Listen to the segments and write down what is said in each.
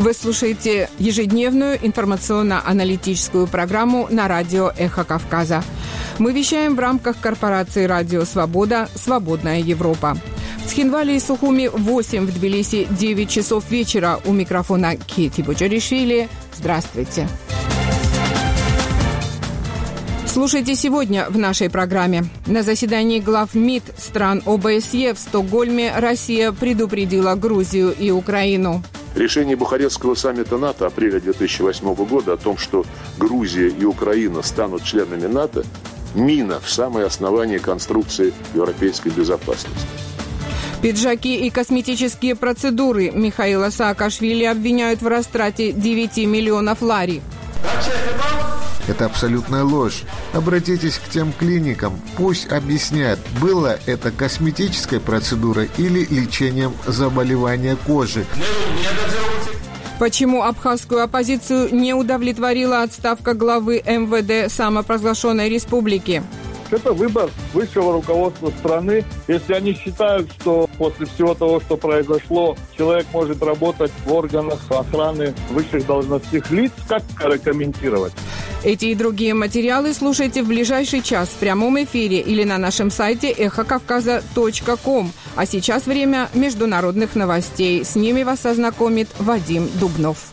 Вы слушаете ежедневную информационно-аналитическую программу на радио «Эхо Кавказа». Мы вещаем в рамках корпорации «Радио Свобода. Свободная Европа». В Цхинвале и Сухуми 8, в Тбилиси 9 часов вечера. У микрофона Кети Боджаришвили. Здравствуйте. Слушайте сегодня в нашей программе. На заседании глав МИД стран ОБСЕ в Стокгольме Россия предупредила Грузию и Украину. Решение Бухарестского саммита НАТО апреля 2008 года о том, что Грузия и Украина станут членами НАТО, мина в самое основание конструкции европейской безопасности. Пиджаки и косметические процедуры Михаила Саакашвили обвиняют в растрате 9 миллионов лари. Это абсолютная ложь. Обратитесь к тем клиникам. Пусть объяснят, было это косметической процедурой или лечением заболевания кожи. Почему абхазскую оппозицию не удовлетворила отставка главы МВД самопровозглашенной республики? Это выбор высшего руководства страны. Если они считают, что после всего того, что произошло, человек может работать в органах охраны высших должностных лиц, как комментировать? Эти и другие материалы слушайте в ближайший час в прямом эфире или на нашем сайте эхокавказа.ком. А сейчас время международных новостей. С ними вас ознакомит Вадим Дубнов.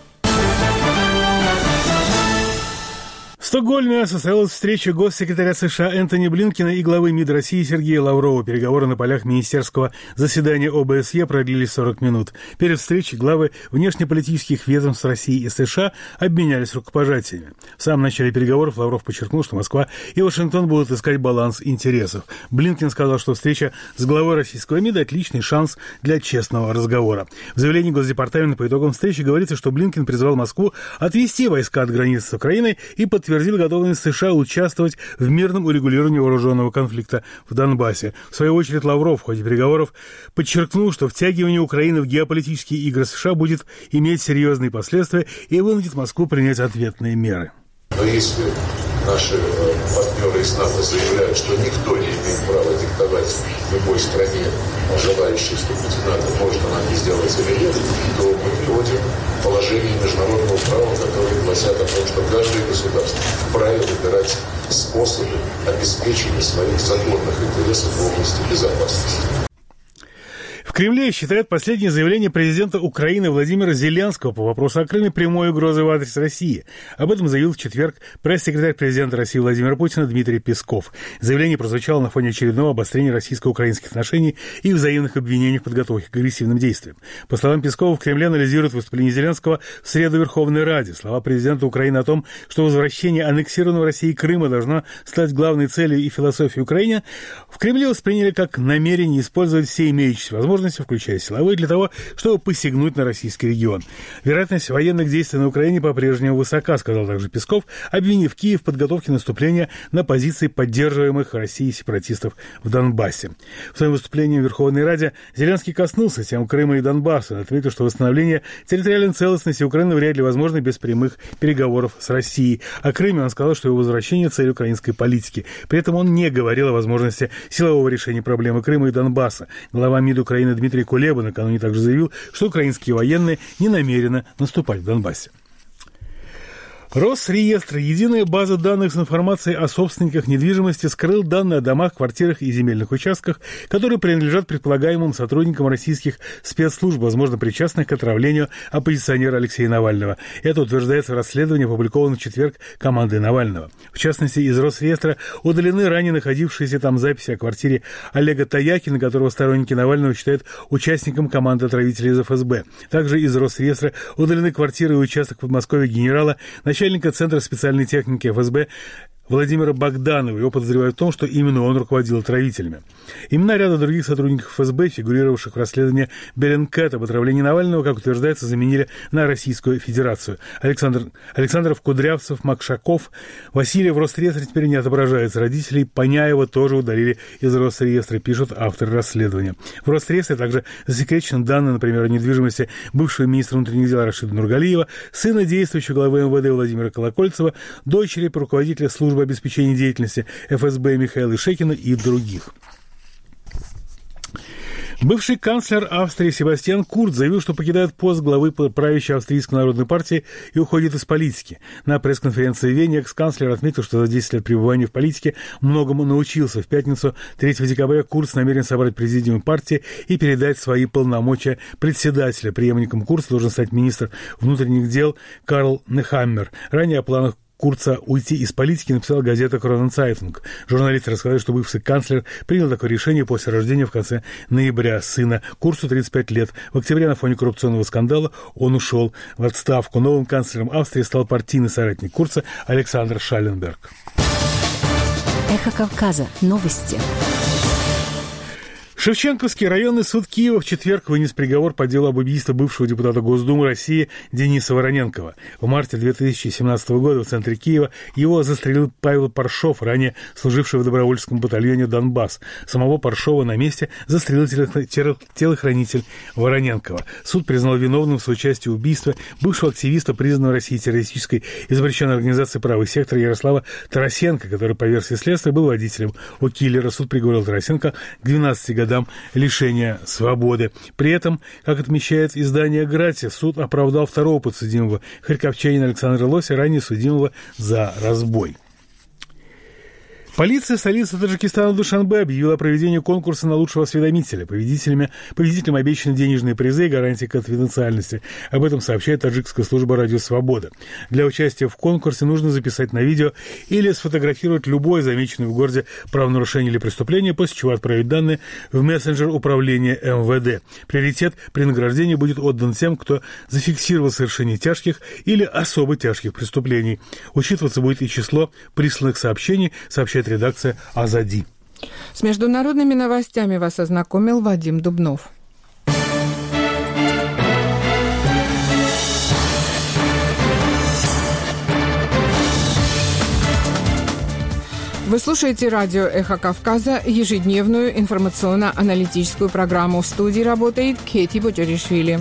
В Стокгольме состоялась встреча госсекретаря США Энтони Блинкена и главы МИД России Сергея Лаврова. Переговоры на полях министерского заседания ОБСЕ продлились 40 минут. Перед встречей главы внешнеполитических ведомств России и США обменялись рукопожатиями. В самом начале переговоров Лавров подчеркнул, что Москва и Вашингтон будут искать баланс интересов. Блинкен сказал, что встреча с главой российского МИДа – отличный шанс для честного разговора. В заявлении Госдепартамента по итогам встречи говорится, что Блинкен призвал Москву отвести войска от границы с Украиной и подтвердил готовность США участвовать в мирном урегулировании вооруженного конфликта в Донбассе. В свою очередь Лавров в ходе переговоров подчеркнул, что втягивание Украины в геополитические игры США будет иметь серьезные последствия и вынудит Москву принять ответные меры. Но если наши партнеры из НАТО заявляют, что никто не имеет права диктовать любой стране, желающей вступить в НАТО, может она это сделать или нет, то мы приводим положение международного права, которые гласят о том, что каждое государство вправе выбирать способы обеспечения своих законных интересов в области безопасности. В Кремле считают последнее заявление президента Украины Владимира Зеленского по вопросу о Крыме прямой угрозой в адрес России. Об этом заявил в четверг пресс-секретарь президента России Владимира Путина Дмитрий Песков. Заявление прозвучало на фоне очередного обострения российско-украинских отношений и взаимных обвинений в подготовке к агрессивным действиям. По словам Пескова, в Кремле анализируют выступление Зеленского в среду в Верховной Раде. Слова президента Украины о том, что возвращение аннексированного Россией Крыма должно стать главной целью и философией Украины, в Кремле восприняли как намерение использовать все имеющиеся возможности, включая силовые, для того, чтобы посягнуть на российский регион. Вероятность военных действий на Украине по-прежнему высока, сказал также Песков, обвинив Киев в подготовке наступления на позиции поддерживаемых Россией сепаратистов в Донбассе. В своем выступлении в Верховной Раде Зеленский коснулся тем Крыма и Донбасса. Он отметил, что восстановление территориальной целостности Украины вряд ли возможно без прямых переговоров с Россией. О Крыме он сказал, что его возвращение – цель украинской политики. При этом он не говорил о возможности силового решения проблемы Крыма и Донбасса. Глава МИД Украины Дмитрий Кулеба накануне также заявил, что украинские военные не намерены наступать в Донбассе. Росреестр, единая база данных с информацией о собственниках недвижимости, скрыл данные о домах, квартирах и земельных участках, которые принадлежат предполагаемым сотрудникам российских спецслужб, возможно, причастных к отравлению оппозиционера Алексея Навального. Это утверждается в расследовании, опубликованном в четверг командой Навального. В частности, из Росреестра удалены ранее находившиеся там записи о квартире Олега Таякина, которого сторонники Навального считают участником команды отравителей из ФСБ. Также из Росреестра удалены квартиры и участок в Подмосковье генерала, начальника Центра специальной техники ФСБ Владимира Богданова. Его подозревают в том, что именно он руководил отравителями. Имена ряда других сотрудников ФСБ, фигурировавших в расследовании Bellingcat об отравлении Навального, как утверждается, заменили на Российскую Федерацию. Александров, Кудрявцев, Макшаков, Васильев в Росреестре теперь не отображается. Родителей Паняева тоже удалили из Росреестра, пишут авторы расследования. В Росреестре также засекречены данные, например, о недвижимости бывшего министра внутренних дел Рашида Нургалиева, сына действующего главы МВД Владимира Колокольцева, дочери руководителя службы обеспечения деятельности ФСБ Михаила Шекина и других. Бывший канцлер Австрии Себастьян Курц заявил, что покидает пост главы правящей Австрийской народной партии и уходит из политики. На пресс-конференции в Вене экс-канцлер отметил, что за 10 лет пребывания в политике многому научился. В пятницу, 3 декабря, Курц намерен собрать президиум партии и передать свои полномочия председателя. Преемником Курца должен стать министр внутренних дел Карл Нехаммер. Ранее о планах Курца уйти из политики написала газета «Кроненцайтунг». Журналисты рассказали, что бывший канцлер принял такое решение после рождения в конце ноября сына. Курцу 35 лет. В октябре на фоне коррупционного скандала он ушел в отставку. Новым канцлером Австрии стал партийный соратник Курца Александр Шалленберг. Эхо Кавказа. Новости. Шевченковский районный суд Киева в четверг вынес приговор по делу об убийстве бывшего депутата Госдумы России Дениса Вороненкова. В марте 2017 года в центре Киева его застрелил Павел Паршов, ранее служивший в добровольческом батальоне «Донбасс». Самого Паршова на месте застрелил телохранитель Вороненкова. Суд признал виновным в соучастии в убийстве бывшего активиста, признанного Россией террористической и запрещенной организацией «Правый сектор» Ярослава Тарасенко, который, по версии следствия, был водителем у киллера. Суд приговорил Тарасенко к 12 годам лишения свободы. При этом, как отмечает издание «Гратья», суд оправдал второго подсудимого, харьковчанина Александра Лося, ранее судимого за разбой. Полиция столицы Таджикистана Душанбе объявила о проведении конкурса на лучшего осведомителя. Победителям обещаны денежные призы и гарантии конфиденциальности. Об этом сообщает таджикская служба «Радио Свобода». Для участия в конкурсе нужно записать на видео или сфотографировать любое замеченное в городе правонарушение или преступление, после чего отправить данные в мессенджер управления МВД. Приоритет при награждении будет отдан тем, кто зафиксировал совершение тяжких или особо тяжких преступлений. Учитываться будет и число присланных сообщений, сообщает редакция «Азади». С международными новостями вас ознакомил Вадим Дубнов. Вы слушаете радио «Эхо Кавказа», ежедневную информационно-аналитическую программу. В студии работает Кети Боджаришвили.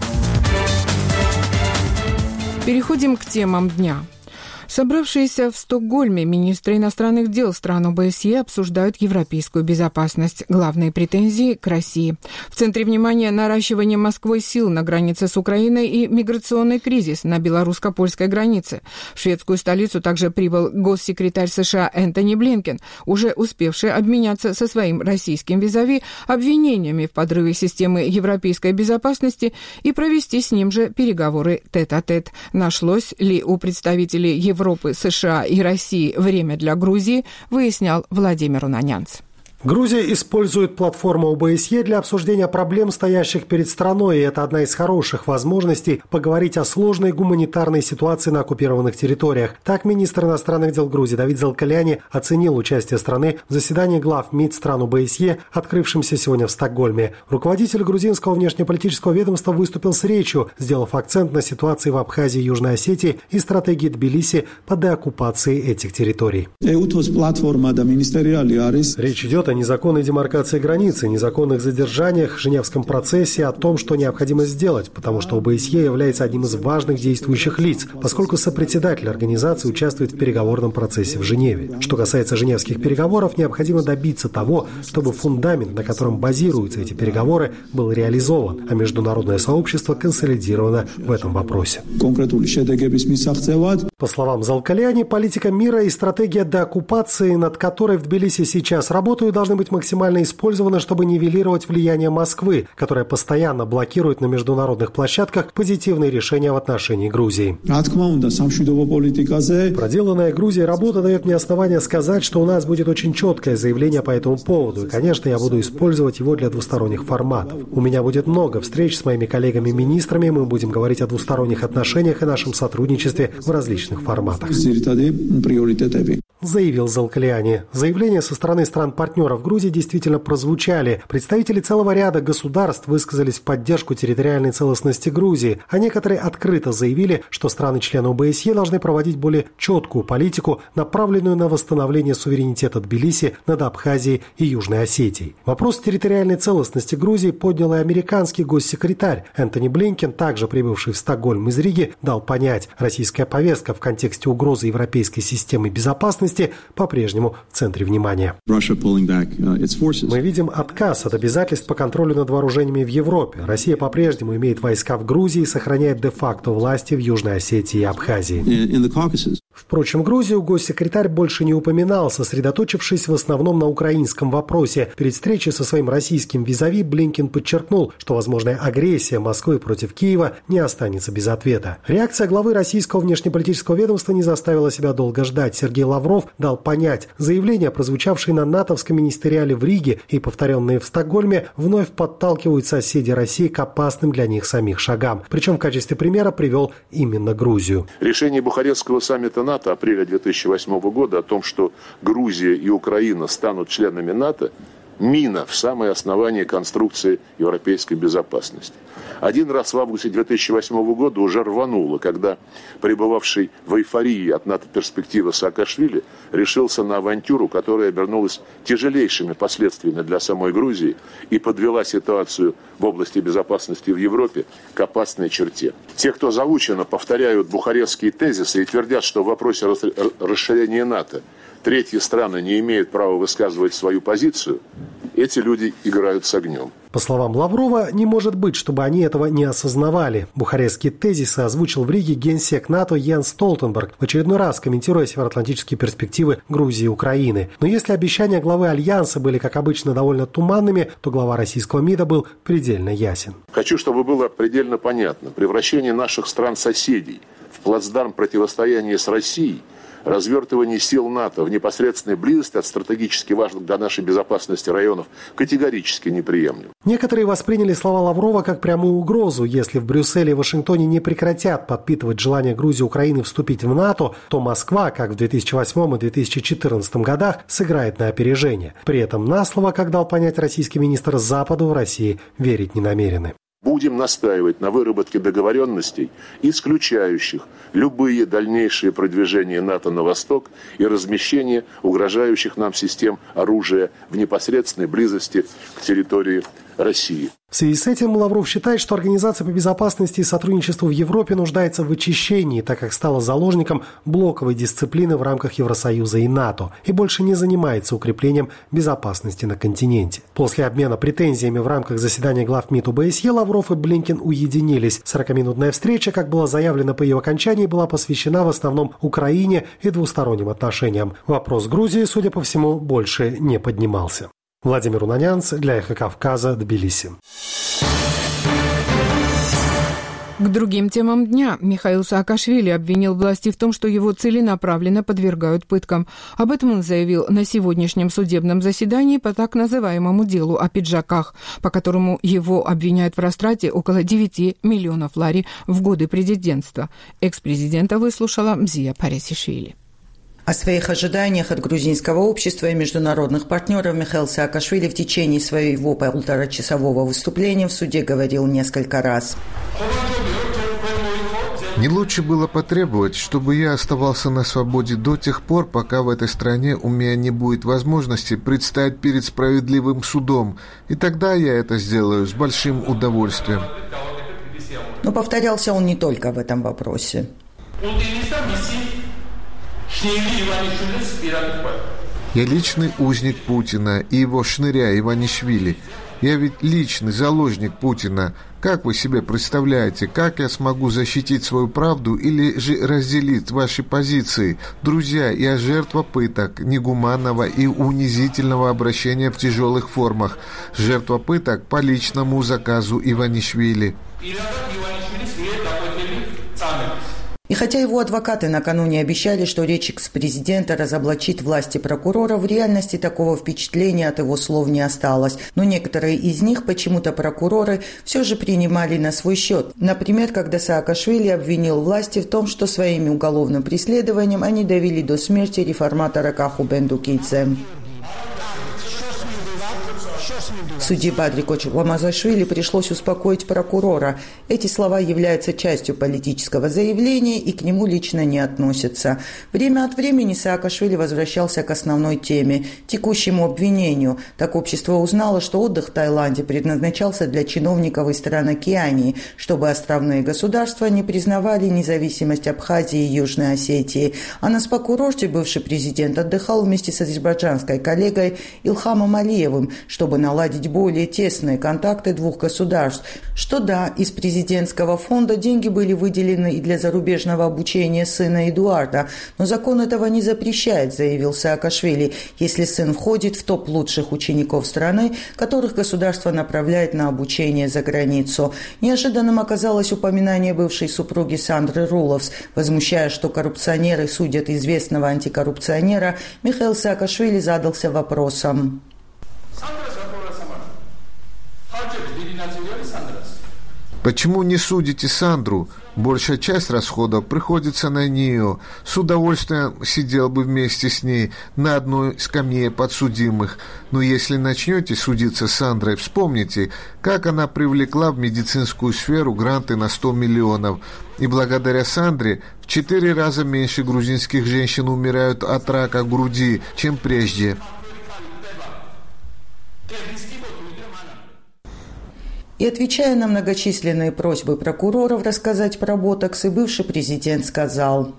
Переходим к темам дня. Собравшиеся в Стокгольме министры иностранных дел стран ОБСЕ обсуждают европейскую безопасность. Главные претензии к России. В центре внимания наращивание Москвой сил на границе с Украиной и миграционный кризис на белорусско-польской границе. В шведскую столицу также прибыл госсекретарь США Энтони Блинкен, уже успевший обменяться со своим российским визави обвинениями в подрыве системы европейской безопасности и провести с ним же переговоры тет-а-тет. Нашлось ли у представителей Европы, США и России время для Грузии, выяснял Владимир Унанянц. Грузия использует платформу ОБСЕ для обсуждения проблем, стоящих перед страной, и это одна из хороших возможностей поговорить о сложной гуманитарной ситуации на оккупированных территориях. Так министр иностранных дел Грузии Давид Залкаляни оценил участие страны в заседании глав МИД стран ОБСЕ, открывшемся сегодня в Стокгольме. Руководитель грузинского внешнеполитического ведомства выступил с речью, сделав акцент на ситуации в Абхазии и Южной Осетии и стратегии Тбилиси по деоккупации этих территорий. Речь идет о незаконной демаркации границы, незаконных задержаниях, Женевском процессе, о том, что необходимо сделать, потому что ОБСЕ является одним из важных действующих лиц, поскольку сопредседатель организации участвует в переговорном процессе в Женеве. Что касается женевских переговоров, необходимо добиться того, чтобы фундамент, на котором базируются эти переговоры, был реализован, а международное сообщество консолидировано в этом вопросе. По словам Залкаляни, политика мира и стратегия деоккупации, над которой в Тбилиси сейчас работают, должны быть максимально использованы, чтобы нивелировать влияние Москвы, которая постоянно блокирует на международных площадках позитивные решения в отношении Грузии. Проделанная Грузией работа дает мне основание сказать, что у нас будет очень четкое заявление по этому поводу, и, конечно, я буду использовать его для двусторонних форматов. У меня будет много встреч с моими коллегами-министрами, мы будем говорить о двусторонних отношениях и нашем сотрудничестве в различных форматах. Заявил Залкаляни. Заявления со стороны стран-партнеров Грузии действительно прозвучали. Представители целого ряда государств высказались в поддержку территориальной целостности Грузии, а некоторые открыто заявили, что страны-члены ОБСЕ должны проводить более четкую политику, направленную на восстановление суверенитета Тбилиси над Абхазией и Южной Осетией. Вопрос территориальной целостности Грузии поднял и американский госсекретарь. Энтони Блинкен, также прибывший в Стокгольм из Риги, дал понять, российская повестка в контексте угрозы европейской системы безопасности по-прежнему в центре внимания. Мы видим отказ от обязательств по контролю над вооружениями в Европе. Россия по-прежнему имеет войска в Грузии и сохраняет де-факто власти в Южной Осетии и Абхазии. Впрочем, Грузию госсекретарь больше не упоминал, сосредоточившись в основном на украинском вопросе. Перед встречей со своим российским визави Блинкен подчеркнул, что возможная агрессия Москвы против Киева не останется без ответа. Реакция главы российского внешнеполитического ведомства не заставила себя долго ждать. Сергей Лавров дал понять, заявления, прозвучавшие на натовском министериале в Риге и повторенные в Стокгольме, вновь подталкивают соседей России к опасным для них самих шагам. Причем в качестве примера привел именно Грузию. Решение Бухарестского саммита НАТО апреля 2008 года о том, что Грузия и Украина станут членами НАТО, мина в самое основание конструкции европейской безопасности. Один раз в августе 2008 года уже рвануло, когда пребывавший в эйфории от НАТО-перспективы Саакашвили решился на авантюру, которая обернулась тяжелейшими последствиями для самой Грузии и подвела ситуацию в области безопасности в Европе к опасной черте. Те, кто заученно повторяют бухарестские тезисы и твердят, что в вопросе расширения НАТО третьи страны не имеют права высказывать свою позицию, эти люди играют с огнем. По словам Лаврова, не может быть, чтобы они этого не осознавали. Бухарестские тезисы озвучил в Риге генсек НАТО Йенс Столтенберг, в очередной раз комментируя североатлантические перспективы Грузии и Украины. Но если обещания главы Альянса были, как обычно, довольно туманными, то глава российского МИДа был предельно ясен. Хочу, чтобы было предельно понятно. Превращение наших стран-соседей в плацдарм противостояния с Россией, развертывание сил НАТО в непосредственной близости от стратегически важных для нашей безопасности районов категорически неприемлемо. Некоторые восприняли слова Лаврова как прямую угрозу. Если в Брюсселе и Вашингтоне не прекратят подпитывать желание Грузии и Украины вступить в НАТО, то Москва, как в 2008 и 2014 годах, сыграет на опережение. При этом на слово, как дал понять российский министр, Западу в России верить не намерены. Будем настаивать на выработке договоренностей, исключающих любые дальнейшие продвижения НАТО на восток и размещение угрожающих нам систем оружия в непосредственной близости к территории России. В связи с этим Лавров считает, что Организация по безопасности и сотрудничеству в Европе нуждается в очищении, так как стала заложником блоковой дисциплины в рамках Евросоюза и НАТО и больше не занимается укреплением безопасности на континенте. После обмена претензиями в рамках заседания глав МИД ОБСЕ Лавров и Блинкен уединились. 40-минутная встреча, как было заявлено по ее окончании, была посвящена в основном Украине и двусторонним отношениям. Вопрос Грузии, судя по всему, больше не поднимался. Владимир Унанянц для «Эхо Кавказа», Тбилиси. К другим темам дня. Михаил Саакашвили обвинил власти в том, что его целенаправленно подвергают пыткам. Об этом он заявил на сегодняшнем судебном заседании по так называемому делу о пиджаках, по которому его обвиняют в растрате около 9 миллионов лари в годы президентства. Экс-президента выслушала Мзия Парисишвили. О своих ожиданиях от грузинского общества и международных партнеров Михаил Саакашвили в течение своего полуторачасового выступления в суде говорил несколько раз. Не лучше было потребовать, чтобы я оставался на свободе до тех пор, пока в этой стране у меня не будет возможности предстать перед справедливым судом, и тогда я это сделаю с большим удовольствием. Но повторялся он не только в этом вопросе. Я личный узник Путина и его шныря Иванишвили. Я ведь личный заложник Путина. Как вы себе представляете, как я смогу защитить свою правду или же разделить ваши позиции? Друзья, я жертва пыток, негуманного и унизительного обращения в тяжелых формах. Жертва пыток по личному заказу Иванишвили. И хотя его адвокаты накануне обещали, что речь экс-президента разоблачит власти прокурора, в реальности такого впечатления от его слов не осталось. Но некоторые из них почему-то прокуроры все же принимали на свой счет. Например, когда Саакашвили обвинил власти в том, что своим уголовным преследованием они довели до смерти реформатора Каху Бендукидзе. Судье Бадрику Ламазашвили пришлось успокоить прокурора. Эти слова являются частью политического заявления и к нему лично не относятся. Время от времени Саакашвили возвращался к основной теме – текущему обвинению. Так общество узнало, что отдых в Таиланде предназначался для чиновников из стран Океании, чтобы островные государства не признавали независимость Абхазии и Южной Осетии. А на спа-курорте бывший президент отдыхал вместе с азербайджанской коллегой Илхамом Алиевым, чтобы наладить более тесные контакты двух государств. Что да, из президентского фонда деньги были выделены и для зарубежного обучения сына Эдуарда, но закон этого не запрещает, заявил Саакашвили, если сын входит в топ лучших учеников страны, которых государство направляет на обучение за границу. Неожиданным оказалось упоминание бывшей супруги Сандры Руловс. Возмущая, что коррупционеры судят известного антикоррупционера, Михаил Саакашвили задался вопросом. Почему не судите Сандру? Большая часть расходов приходится на нее. С удовольствием сидел бы вместе с ней на одной скамье подсудимых. Но если начнете судиться с Сандрой, вспомните, как она привлекла в медицинскую сферу гранты на 100 миллионов. И благодаря Сандре в 4 раза меньше грузинских женщин умирают от рака груди, чем прежде. И отвечая на многочисленные просьбы прокуроров рассказать про ботокс, и бывший президент сказал: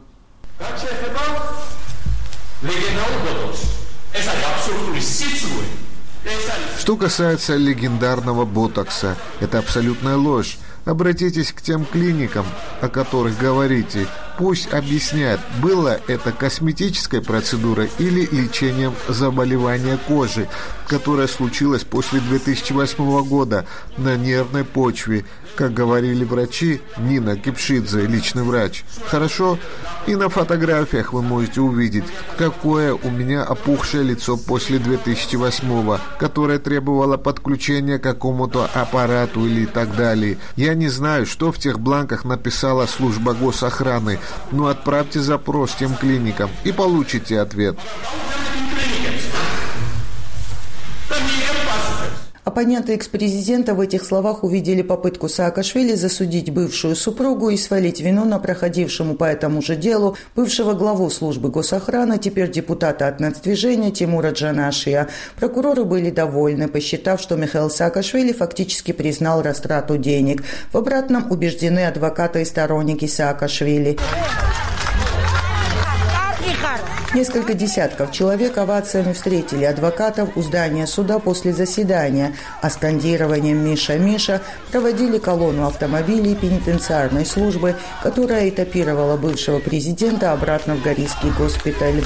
Что касается легендарного ботокса, это абсолютная ложь. Обратитесь к тем клиникам, о которых говорите. Пусть объяснят, было это косметической процедурой или лечением заболевания кожи, которое случилось после 2008 года на нервной почве, как говорили врачи, Нина Кипшидзе, личный врач. Хорошо? И на фотографиях вы можете увидеть, какое у меня опухшее лицо после 2008, которое требовало подключения к какому-то аппарату или так далее. Я не знаю, что в тех бланках написала служба госохраны, но отправьте запрос тем клиникам и получите ответ. Оппоненты экс-президента в этих словах увидели попытку Саакашвили засудить бывшую супругу и свалить вину на проходившему по этому же делу бывшего главу службы госохраны, теперь депутата от нацдвижения Тимура Джанашия. Прокуроры были довольны, посчитав, что Михаил Саакашвили фактически признал растрату денег. В обратном убеждены адвокаты и сторонники Саакашвили. Несколько десятков человек овациями встретили адвокатов у здания суда после заседания, а скандированием «Миша, Миша» проводили колонну автомобилей пенитенциарной службы, которая этапировала бывшего президента обратно в Горийский госпиталь.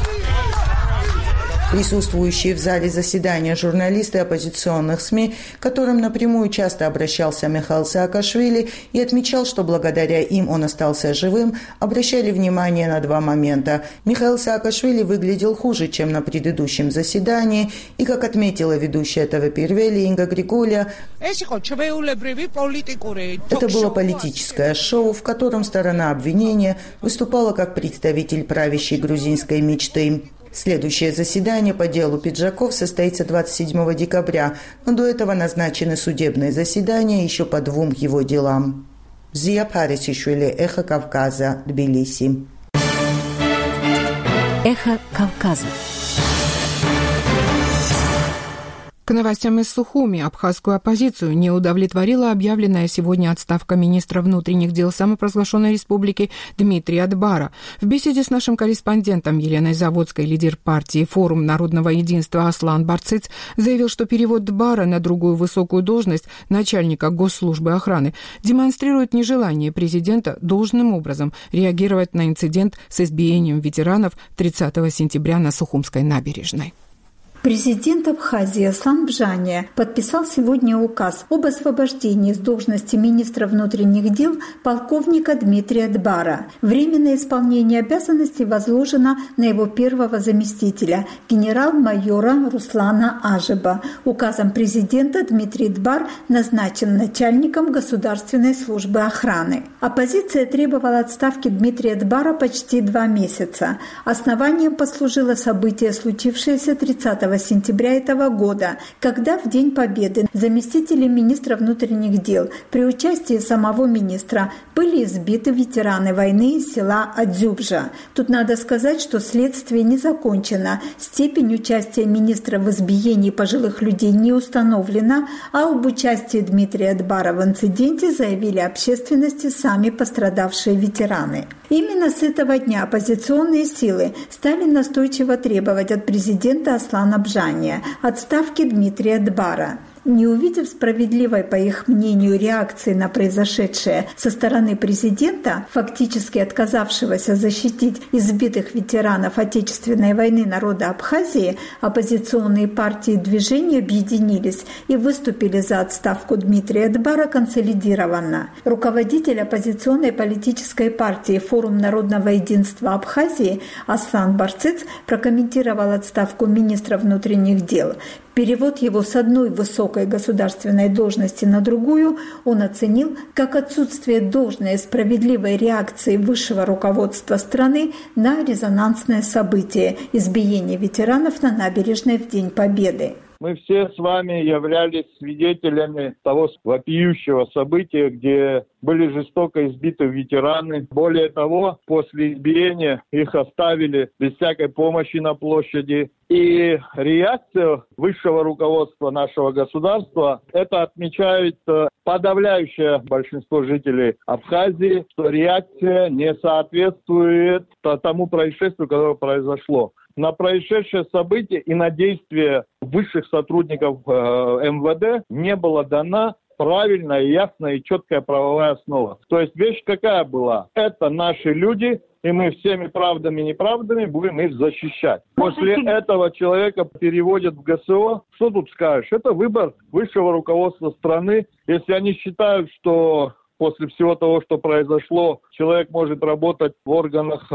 Присутствующие в зале заседания журналисты оппозиционных СМИ, к которым напрямую часто обращался Михаил Саакашвили и отмечал, что благодаря им он остался живым, обращали внимание на 2 момента. Михаил Саакашвили выглядел хуже, чем на предыдущем заседании, и, как отметила ведущая ТВ Первели Инга Григуля, это было политическое шоу, в котором сторона обвинения выступала как представитель правящей грузинской мечты. Следующее заседание по делу Пиджаков состоится 27 декабря, но до этого назначены судебные заседания еще по 2 его делам. Зия Парисишвили, Эхо Кавказа, Тбилиси. Эхо Кавказа. К новостям из Сухуми. Абхазскую оппозицию не удовлетворила объявленная сегодня отставка министра внутренних дел самопровозглашенной республики Дмитрия Дбара. В беседе с нашим корреспондентом Еленой Заводской лидер партии «Форум народного единства» Аслан Барциц заявил, что перевод Дбара на другую высокую должность начальника госслужбы охраны демонстрирует нежелание президента должным образом реагировать на инцидент с избиением ветеранов 30 сентября на Сухумской набережной. Президент Абхазии Аслан Бжания подписал сегодня указ об освобождении с должности министра внутренних дел полковника Дмитрия Дбара. Временное исполнение обязанностей возложено на его первого заместителя, генерал-майора Руслана Ажеба. Указом президента Дмитрий Дбар назначен начальником Государственной службы охраны. Оппозиция требовала отставки Дмитрия Дбара почти 2 месяца. Основанием послужило событие, случившееся 30 5 сентября этого года, когда в День Победы заместители министра внутренних дел при участии самого министра были избиты ветераны войны из села Адзюбжа. Тут надо сказать, что следствие не закончено. Степень участия министра в избиении пожилых людей не установлена, а об участии Дмитрия Дбара в инциденте заявили общественности сами пострадавшие ветераны. Именно с этого дня оппозиционные силы стали настойчиво требовать от президента Аслана Бжания отставки Дмитрия Дбара. Не увидев справедливой, по их мнению, реакции на произошедшее со стороны президента, фактически отказавшегося защитить избитых ветеранов Отечественной войны народа Абхазии, оппозиционные партии и движения объединились и выступили за отставку Дмитрия Дбара консолидированно. Руководитель оппозиционной политической партии «Форум народного единства Абхазии» Аслан Барцыц прокомментировал отставку министра внутренних дел. Перевод его с одной высокой государственной должности на другую он оценил как отсутствие должной и справедливой реакции высшего руководства страны на резонансное событие – избиение ветеранов на набережной в День Победы. Мы все с вами являлись свидетелями того вопиющего события, где были жестоко избиты ветераны. Более того, после избиения их оставили без всякой помощи на площади. И реакция высшего руководства нашего государства, это отмечает подавляющее большинство жителей Абхазии, что реакция не соответствует тому происшествию, которое произошло. На происшедшее событие и на действия высших сотрудников МВД не была дана правильная, ясная и четкая правовая основа. То есть вещь какая была? Это наши люди, и мы всеми правдами и неправдами будем их защищать. После этого человека переводят в ГСО. Что тут скажешь? Это выбор высшего руководства страны. Если они считают, что после всего того, что произошло, человек может работать в органах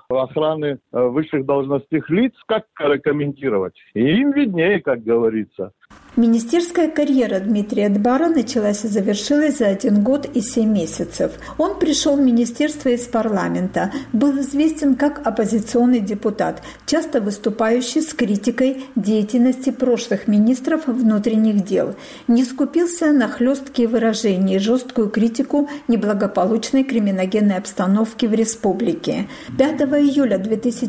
охраны высших должностных лиц, как комментировать? И им виднее, как говорится. Министерская карьера Дмитрия Дбара началась и завершилась за 1 год и 7 месяцев. Он пришел в министерство из парламента, был известен как оппозиционный депутат, часто выступающий с критикой деятельности прошлых министров внутренних дел. Не скупился на хлесткие выражения и жесткую критику неблагополучной криминогенной обстановки в республике. 5 июля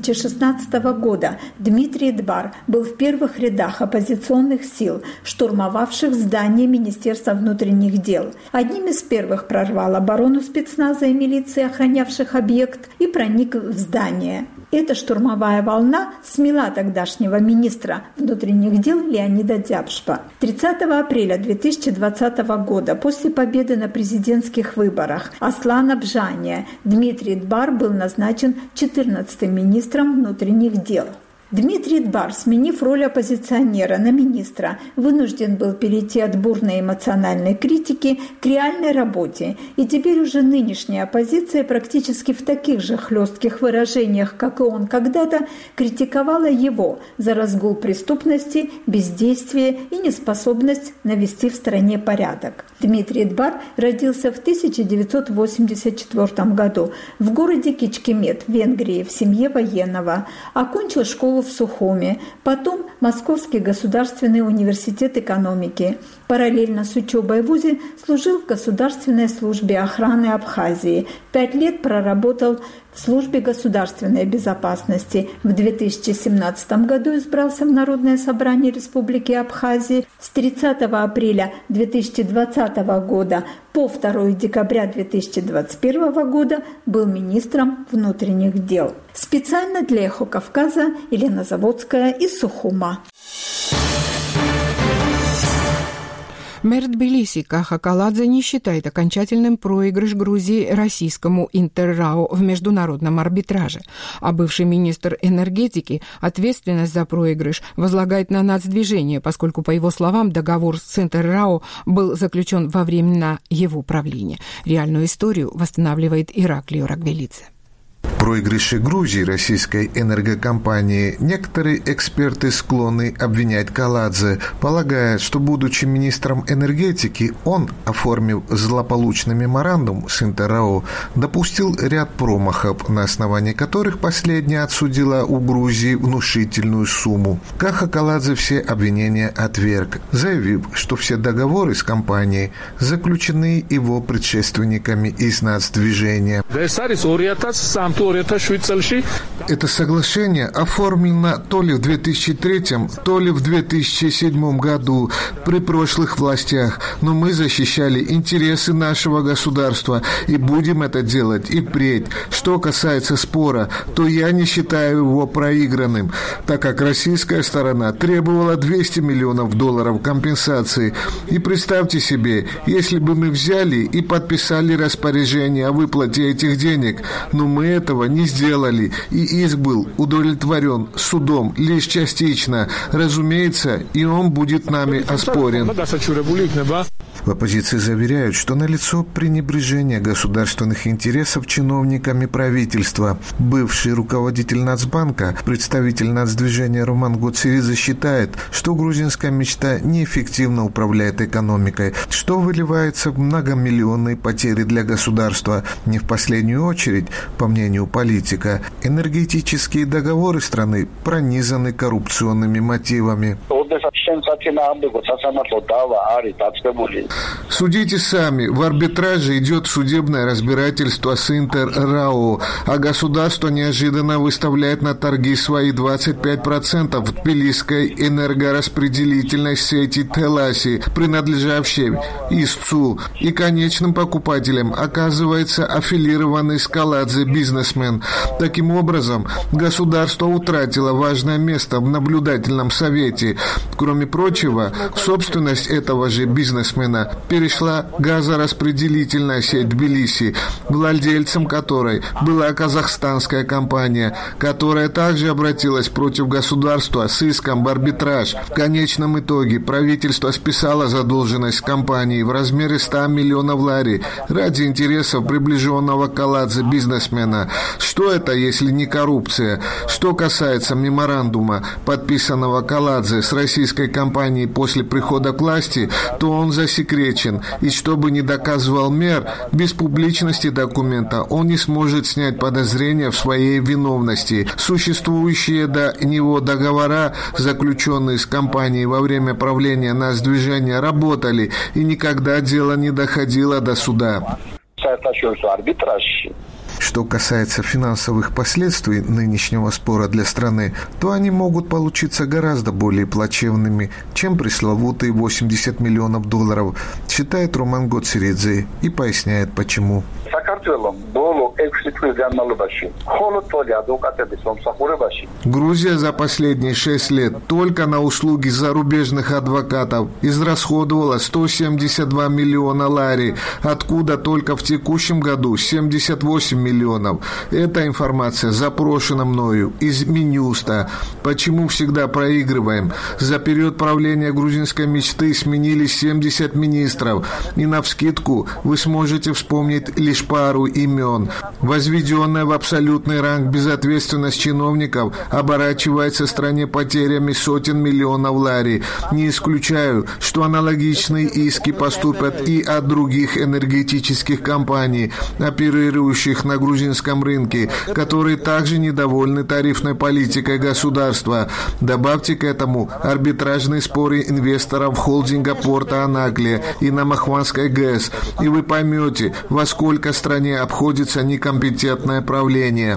2016 года Дмитрий Дбар был в первых рядах оппозиционных сил, штурмовавших здание Министерства внутренних дел. Одним из первых прорвал оборону спецназа и милиции, охранявших объект, и проник в здание. Эта штурмовая волна смела тогдашнего министра внутренних дел Леонида Дзябшпа. 30 апреля 2020 года, после победы на президентских выборах Аслана Бжания, Дмитрий Дбар был назначен 14-м министром внутренних дел. Дмитрий Дбар, сменив роль оппозиционера на министра, вынужден был перейти от бурной эмоциональной критики к реальной работе. И теперь уже нынешняя оппозиция практически в таких же хлестких выражениях, как и он когда-то, критиковала его за разгул преступности, бездействие и неспособность навести в стране порядок. Дмитрий Дбар родился в 1984 году в городе Кичкемет, Венгрии, в семье военного. Окончил школу в Сухуме, потом Московский государственный университет экономики. Параллельно с учебой в ВУЗе служил в Государственной службе охраны Абхазии. 5 лет проработал в службе государственной безопасности. В 2017 году избрался в Народное собрание Республики Абхазии. С 30 апреля 2020 года по 2 декабря 2021 года был министром внутренних дел. Специально для «Эхо Кавказа» Елена Заводская из Сухума. Мэр Тбилиси Каха Каладзе не считает окончательным проигрыш Грузии российскому Интеррао в международном арбитраже. А бывший министр энергетики ответственность за проигрыш возлагает на нацдвижение, поскольку, по его словам, договор с Интеррао был заключен во времена его правления. Реальную историю восстанавливает Ираклий Рагвелидзе. проигрыше Грузии российской энергокомпании некоторые эксперты склонны обвинять Каладзе, полагая, что, будучи министром энергетики, он, оформив злополучный меморандум с Интеррао, допустил ряд промахов, на основании которых последняя отсудила у Грузии внушительную сумму. Каха Каладзе все обвинения отверг, заявив, что все договоры с компанией заключены его предшественниками из нацдвижения. Это соглашение оформлено то ли в 2003, то ли в 2007 году при прошлых властях, но мы защищали интересы нашего государства и будем это делать и впредь. Что касается спора, то я не считаю его проигранным, так как российская сторона требовала $200 миллионов компенсации. И представьте себе, если бы мы взяли и подписали распоряжение о выплате этих денег, но мы этого не сделали, и иск был удовлетворен судом лишь частично. Разумеется, и он будет нами оспорен. В оппозиции заверяют, что налицо пренебрежение государственных интересов чиновниками правительства. Бывший руководитель Нацбанка, представитель нацдвижения Роман Гоцеридзе считает, что грузинская мечта неэффективно управляет экономикой, что выливается в многомиллионные потери для государства. Не в последнюю очередь, по мнению политика, энергетические договоры страны пронизаны коррупционными мотивами. Судите сами, в арбитраже идет судебное разбирательство с Интеррао, а государство неожиданно выставляет на торги свои 25% тбилисской энергораспределительной сети Теласи, принадлежавшей истцу, и конечным покупателем оказывается аффилированный с Каладзе бизнесмен. Таким образом, государство утратило важное место в наблюдательном совете. Кроме прочего, собственность этого же бизнесмена перешла газораспределительная сеть Тбилиси, владельцем которой была казахстанская компания, которая также обратилась против государства с иском в арбитраж. В конечном итоге правительство списало задолженность компании в размере $100 миллионов лари ради интересов приближенного к Каладзе бизнесмена. Что это, если не коррупция? Что касается меморандума, подписанного Каладзе с российской компанией после прихода к власти, то он засекречен, и что бы ни доказывал мэр, без публичности документа он не сможет снять подозрения в своей виновности. Существующие до него договора, заключенные с компанией во время правления нацдвижения, работали, и никогда дело не доходило до суда. Что касается финансовых последствий нынешнего спора для страны, то они могут получиться гораздо более плачевными, чем пресловутые $80 миллионов, считает Роман Гоцеридзе и поясняет, почему. Грузия за последние 6 лет только на услуги зарубежных адвокатов израсходовала $172 миллиона лари, откуда только в текущем году 78 миллионов. Эта информация запрошена мною из Минюста. Почему всегда проигрываем? За период правления грузинской мечты сменились 70 министров, и навскидку вы сможете вспомнить лишь пару имен. Возведенная в абсолютный ранг безответственность чиновников оборачивается стране потерями сотен миллионов лари. Не исключаю, что аналогичные иски поступят и от других энергетических компаний, оперирующих на грузинском рынке, которые также недовольны тарифной политикой государства. Добавьте к этому арбитражные споры инвесторов холдинга порта Анаклия и на Махванской ГЭС, и вы поймете, во сколько стране обходится некомпетентное правление.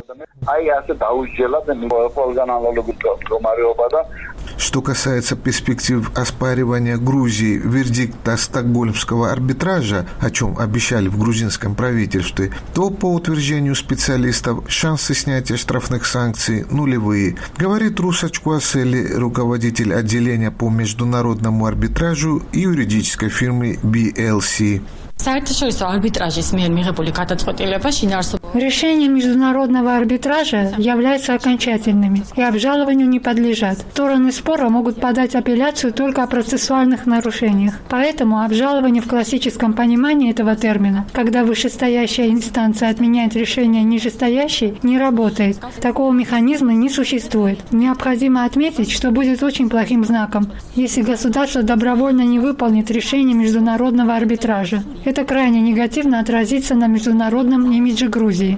Что касается перспектив оспаривания Грузии вердикта стокгольмского арбитража, о чем обещали в грузинском правительстве, то, по утверждению специалистов, шансы снятия штрафных санкций нулевые, говорит Руса Чкуасели, руководитель отделения по международному арбитражу и юридической фирмы BLC. Решения международного арбитража являются окончательными и обжалованию не подлежат. Стороны спора могут подать апелляцию только о процессуальных нарушениях. Поэтому обжалование в классическом понимании этого термина, когда вышестоящая инстанция отменяет решение нижестоящей, не работает. Такого механизма не существует. Необходимо отметить, что будет очень плохим знаком, если государство добровольно не выполнит решение международного арбитража. Это крайне негативно отразится на международном имидже Грузии.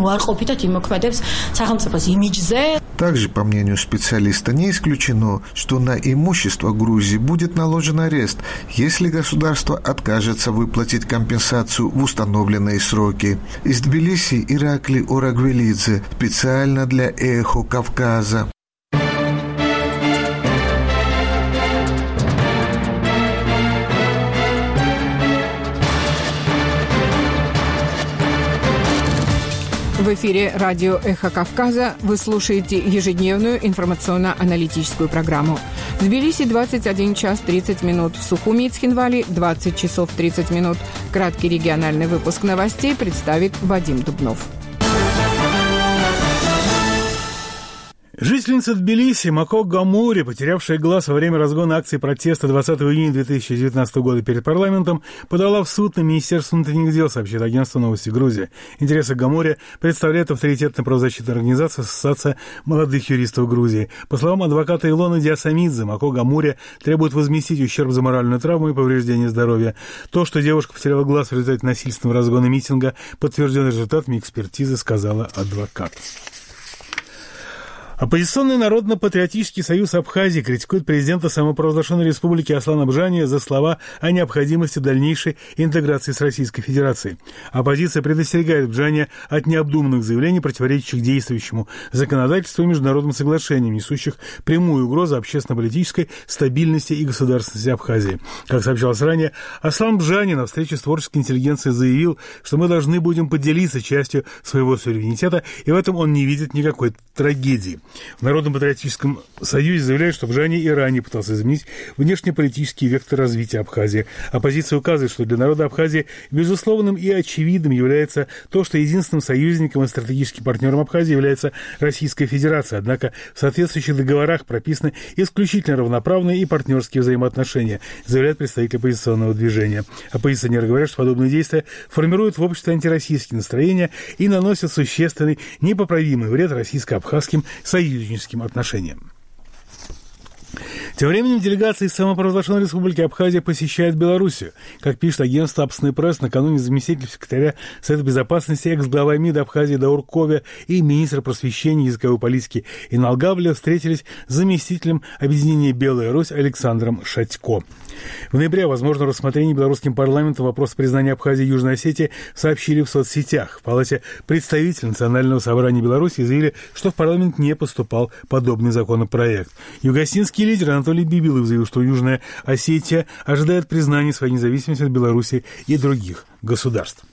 Также, по мнению специалиста, не исключено, что на имущество Грузии будет наложен арест, если государство откажется выплатить компенсацию в установленные сроки. Из Тбилиси Ираклий Орагвелидзе специально для «Эхо Кавказа». В эфире радио «Эхо Кавказа» вы слушаете ежедневную информационно-аналитическую программу. В Тбилиси 21 час 30 минут, в Сухуми и Цхинвали 20 часов 30 минут. Краткий региональный выпуск новостей представит Вадим Дубнов. Жительница Тбилиси Мако Гамури, потерявшая глаз во время разгона акции протеста 20 июня 2019 года перед парламентом, подала в суд на Министерство внутренних дел, сообщает агентство «Новости Грузии». Интересы Гамури представляет авторитетная правозащитная организация Ассоциация молодых юристов Грузии. По словам адвоката Илоны Диасамидзе, Мако Гамури требует возместить ущерб за моральную травму и повреждение здоровья. То, что девушка потеряла глаз в результате насильственного разгона митинга, подтвержден результатами экспертизы, сказала адвокат. Оппозиционный Народно-патриотический союз Абхазии критикует президента самопровозглашенной республики Аслана Бжания за слова о необходимости дальнейшей интеграции с Российской Федерацией. Оппозиция предостерегает Бжания от необдуманных заявлений, противоречащих действующему законодательству и международным соглашениям, несущих прямую угрозу общественно-политической стабильности и государственности Абхазии. Как сообщалось ранее, Аслан Бжания на встрече с творческой интеллигенцией заявил, что мы должны будем поделиться частью своего суверенитета, и в этом он не видит никакой трагедии. В Народно-патриотическом союзе заявляют, что Бжания и ранее пытался изменить внешнеполитический вектор развития Абхазии. Оппозиция указывает, что для народа Абхазии безусловным и очевидным является то, что единственным союзником и стратегическим партнером Абхазии является Российская Федерация. Однако в соответствующих договорах прописаны исключительно равноправные и партнерские взаимоотношения, заявляет представитель оппозиционного движения. Оппозиционеры говорят, что подобные действия формируют в обществе антироссийские настроения и наносят существенный, непоправимый вред российско-абхазским союзническим отношениям. Тем временем делегация из самопровозглашенной республики Абхазия посещает Белоруссию. Как пишет агентство «Абсный пресс», накануне заместитель секретаря Совета Безопасности, экс-глава МИД Абхазии Даур Кове и министр просвещения и языковой политики Инал Гавля встретились с заместителем объединения «Белая Русь» Александром Шатько. В ноябре о возможном рассмотрении белорусским парламентом вопроса признания Абхазии и Южной Осетии сообщили в соцсетях. В Палате представителей Национального собрания Беларуси заявили, что в парламент не поступал подобный законопроект. Югосинский лидер Анатолий Бибилов заявил, что Южная Осетия ожидает признания своей независимости от Беларуси и других государств.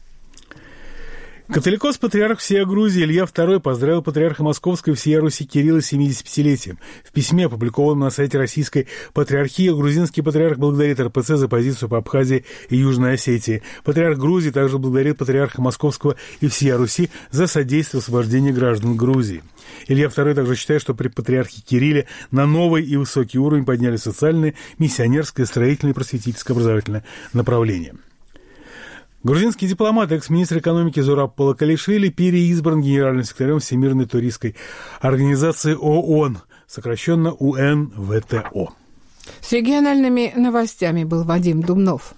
Католикос-патриарх всея Грузии Илья II поздравил патриарха Московской всея Руси Кирилла с 75-летием. В письме, опубликованном на сайте Российской Патриархии, грузинский патриарх благодарит РПЦ за позицию по Абхазии и Южной Осетии. Патриарх Грузии также благодарит патриарха Московского и всея Руси за содействие освобождению граждан Грузии. Илья II также считает, что при патриархе Кирилле на новый и высокий уровень подняли социальное, миссионерское, строительное и просветительское образовательное направление. Грузинский дипломат, экс-министр экономики Зураб Балакалишвили переизбран генеральным секретарем Всемирной туристской организации ООН, сокращенно УНВТО. С региональными новостями был Вадим Дубнов.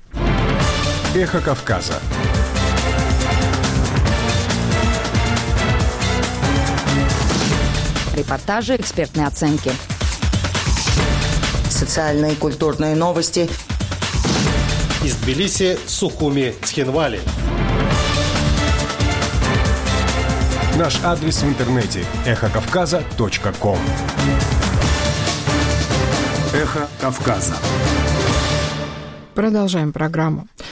Эхо Кавказа. Репортажи, экспертные оценки. Социальные и культурные новости. Из Тбилиси, Сухуми, Цхинвали. Наш адрес в интернете – эхокавказа.ком. Эхо Кавказа. Продолжаем программу.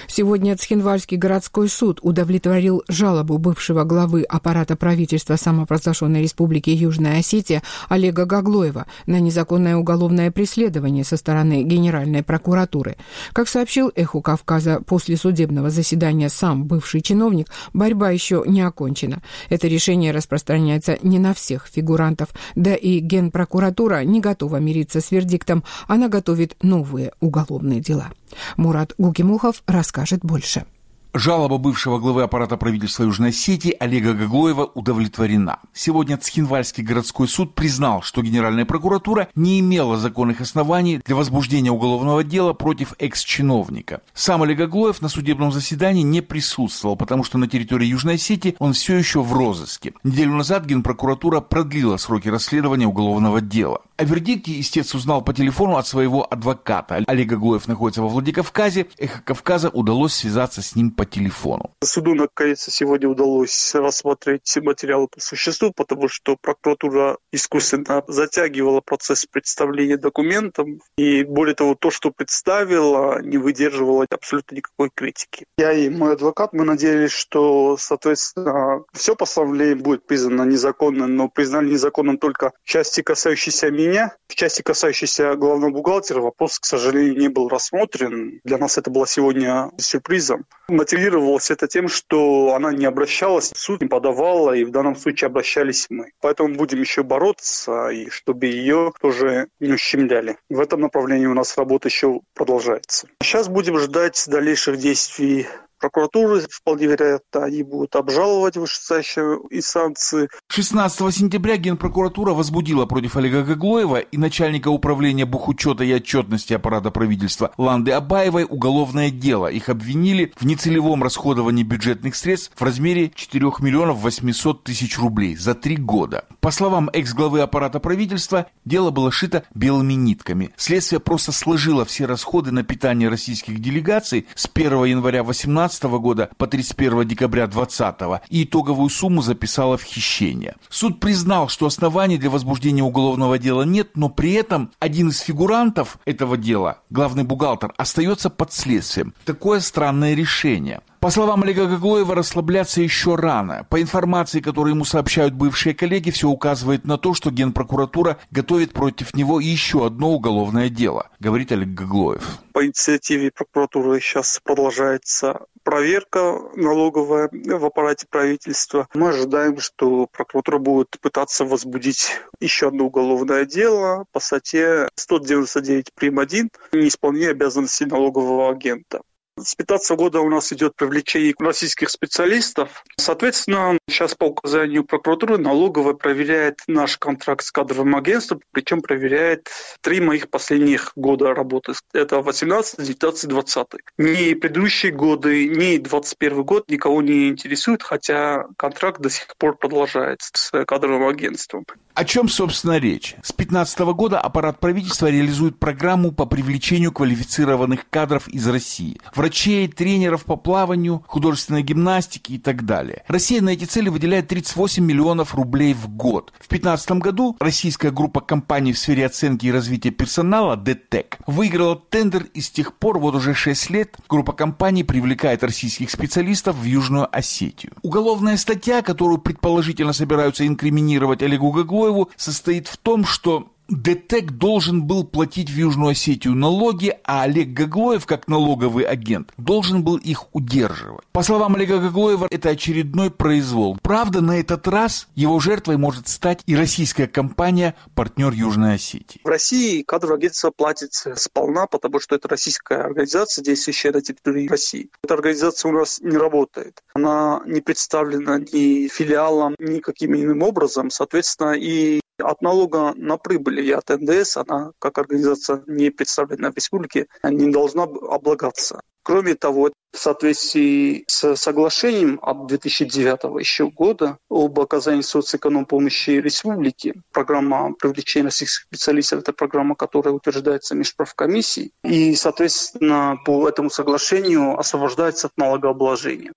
Сегодня Цхинвальский городской суд удовлетворил жалобу бывшего главы аппарата правительства самопровозглашенной республики Южная Осетия Олега Гаглоева на незаконное уголовное преследование со стороны Генеральной прокуратуры. Как сообщил «Эхо Кавказа», после судебного заседания сам бывший чиновник, борьба еще не окончена. Это решение распространяется не на всех фигурантов, да и Генпрокуратура не готова мириться с вердиктом, она готовит новые уголовные дела. Мурат Гукимухов расскажет больше. Жалоба бывшего главы аппарата правительства Южной Осетии Олега Гаглоева удовлетворена. Сегодня Цхинвальский городской суд признал, что Генеральная прокуратура не имела законных оснований для возбуждения уголовного дела против экс-чиновника. Сам Олег Гаглоев на судебном заседании не присутствовал, потому что на территории Южной Осетии он все еще в розыске. Неделю назад Генпрокуратура продлила сроки расследования уголовного дела. О вердикте истец узнал по телефону от своего адвоката. Олег Гаглоев находится во Владикавказе. «Эхо Кавказа» удалось связаться с ним по телефону. Суду, наконец-то, сегодня удалось рассмотреть материалы по существу, потому что прокуратура искусственно затягивала процесс представления документов. И более того, то, что представила, не выдерживало абсолютно никакой критики. Я и мой адвокат, мы надеялись, что, соответственно, все постановление будет признано незаконным, но признали незаконным только в части, касающейся меня. В части, касающейся главного бухгалтера, вопрос, к сожалению, не был рассмотрен. Для нас это было сегодня сюрпризом. Мотивировалось это тем, что она не обращалась, суд не подавала, и в данном случае обращались мы. Поэтому будем еще бороться, и чтобы ее тоже не ущемляли. В этом направлении у нас работа еще продолжается. Сейчас будем ждать дальнейших действий прокуратуры. Вполне вероятно, они будут обжаловать вышестоящие инстанции. 16 сентября Генпрокуратура возбудила против Олега Гаглоева и начальника управления бухучета и отчетности аппарата правительства Ланды Абаевой уголовное дело. Их обвинили в нецелевом расходовании бюджетных средств в размере 4 миллионов 800 тысяч рублей за 3 года. По словам экс-главы аппарата правительства, дело было шито белыми нитками. Следствие просто сложило все расходы на питание российских делегаций с 1 января 2018 года по 31 декабря 2020 и итоговую сумму записала в хищение. Суд признал, что оснований для возбуждения уголовного дела нет, но при этом один из фигурантов этого дела, главный бухгалтер, остается под следствием. Такое странное решение. По словам Олега Гаглоева, расслабляться еще рано. По информации, которую ему сообщают бывшие коллеги, все указывает на то, что Генпрокуратура готовит против него еще одно уголовное дело, говорит Олег Гаглоев. По инициативе прокуратуры сейчас продолжается проверка налоговая в аппарате правительства. Мы ожидаем, что прокуратура будет пытаться возбудить еще одно уголовное дело по статье 199 прим. 1 «Неисполнение обязанностей налогового агента». С 2015 года у нас идет привлечение российских специалистов. Соответственно, сейчас по указанию прокуратуры налоговая проверяет наш контракт с кадровым агентством, причем проверяет 3 моих последних года работы. Это 18, 19, 20. Ни предыдущие годы, ни 21 год никого не интересует, хотя контракт до сих пор продолжается с кадровым агентством. О чем, собственно, речь? С 2015 года аппарат правительства реализует программу по привлечению квалифицированных кадров из России. Врачей, тренеров по плаванию, художественной гимнастики и так далее. Россия на эти цели выделяет 38 миллионов рублей в год. В 2015 году российская группа компаний в сфере оценки и развития персонала DTEC выиграла тендер, и с тех пор, вот уже 6 лет, группа компаний привлекает российских специалистов в Южную Осетию. Уголовная статья, которую предположительно собираются инкриминировать Олегу Гаглоеву, состоит в том, что ДТЭК должен был платить в Южную Осетию налоги, а Олег Гаглоев, как налоговый агент, должен был их удерживать. По словам Олега Гаглоева, это очередной произвол. Правда, на этот раз его жертвой может стать и российская компания, партнер Южной Осетии. В России кадровое агентство платит сполна, потому что это российская организация, действующая на территории России. Эта организация у нас не работает. Она не представлена ни филиалом, ни каким иным образом. Соответственно, и от налога на прибыль и от НДС она, как организация, не представленная в республике, не должна облагаться. Кроме того, в соответствии с соглашением от 2009 еще года об оказании соцэконом-помощи республике, программа привлечения российских специалистов – это программа, которая утверждается межправкомиссией, и, соответственно, по этому соглашению освобождается от налогообложения.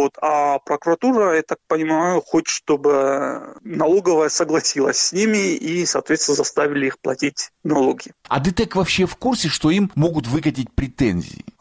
А прокуратура, я так понимаю, хочет, чтобы налоговая согласилась с ними и, соответственно, заставили их платить налоги. А ДТЭК вообще в курсе, что им могут выкатить претензии?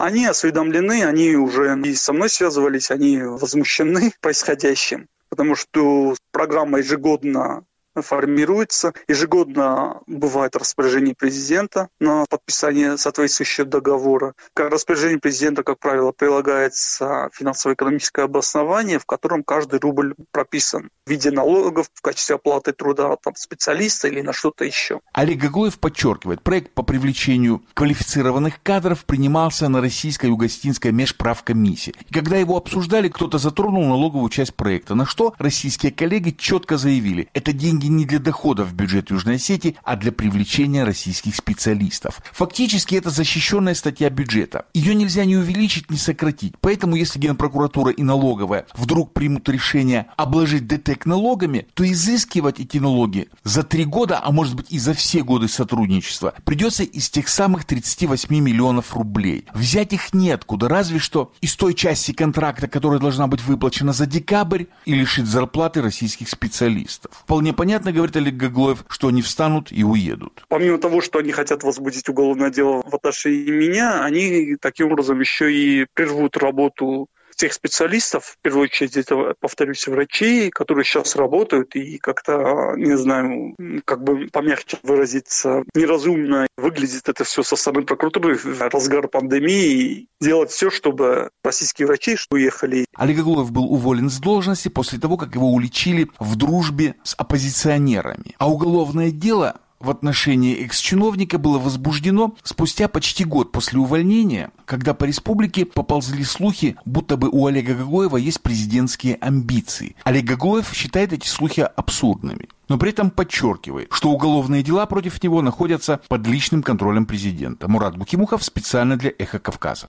Они осведомлены, они уже и со мной связывались, они возмущены происходящим, потому что программа ежегодно формируется. Ежегодно бывает распоряжение президента на подписание соответствующего договора. К распоряжению президента, как правило, прилагается финансово-экономическое обоснование, в котором каждый рубль прописан в виде налогов, в качестве оплаты труда специалиста или на что-то еще. Олег Гаглоев подчеркивает, проект по привлечению квалифицированных кадров принимался на российско-югостинской межправкомиссии. И когда его обсуждали, кто-то затронул налоговую часть проекта, на что российские коллеги четко заявили, это деньги не для доходов в бюджет Южной Осетии, а для привлечения российских специалистов. Фактически это защищенная статья бюджета. Ее нельзя ни увеличить, ни сократить. Поэтому если Генпрокуратура и налоговая вдруг примут решение обложить ДТЭК налогами, то изыскивать эти налоги за 3 года, а может быть и за все годы сотрудничества, придется из тех самых 38 миллионов рублей. Взять их неоткуда, разве что из той части контракта, которая должна быть выплачена за декабрь, и лишить зарплаты российских специалистов. Вполне понятно, говорит Олег Гаглоев, что они встанут и уедут. Помимо того, что они хотят возбудить уголовное дело в отношении меня, они таким образом еще и прервут работу тех специалистов, в первую очередь, это, повторюсь, врачей, которые сейчас работают и как-то, не знаю, как бы помягче выразиться, неразумно выглядит это все со стороны прокуратуры в разгар пандемии, делать все, чтобы российские врачи уехали. Олег Гаглоев был уволен с должности после того, как его уличили в дружбе с оппозиционерами. А уголовное дело в отношении экс-чиновника было возбуждено спустя почти год после увольнения, когда по республике поползли слухи, будто бы у Олега Гаглоева есть президентские амбиции. Олег Гаглоев считает эти слухи абсурдными, но при этом подчеркивает, что уголовные дела против него находятся под личным контролем президента. Мурат Букимухов специально для «Эхо Кавказа».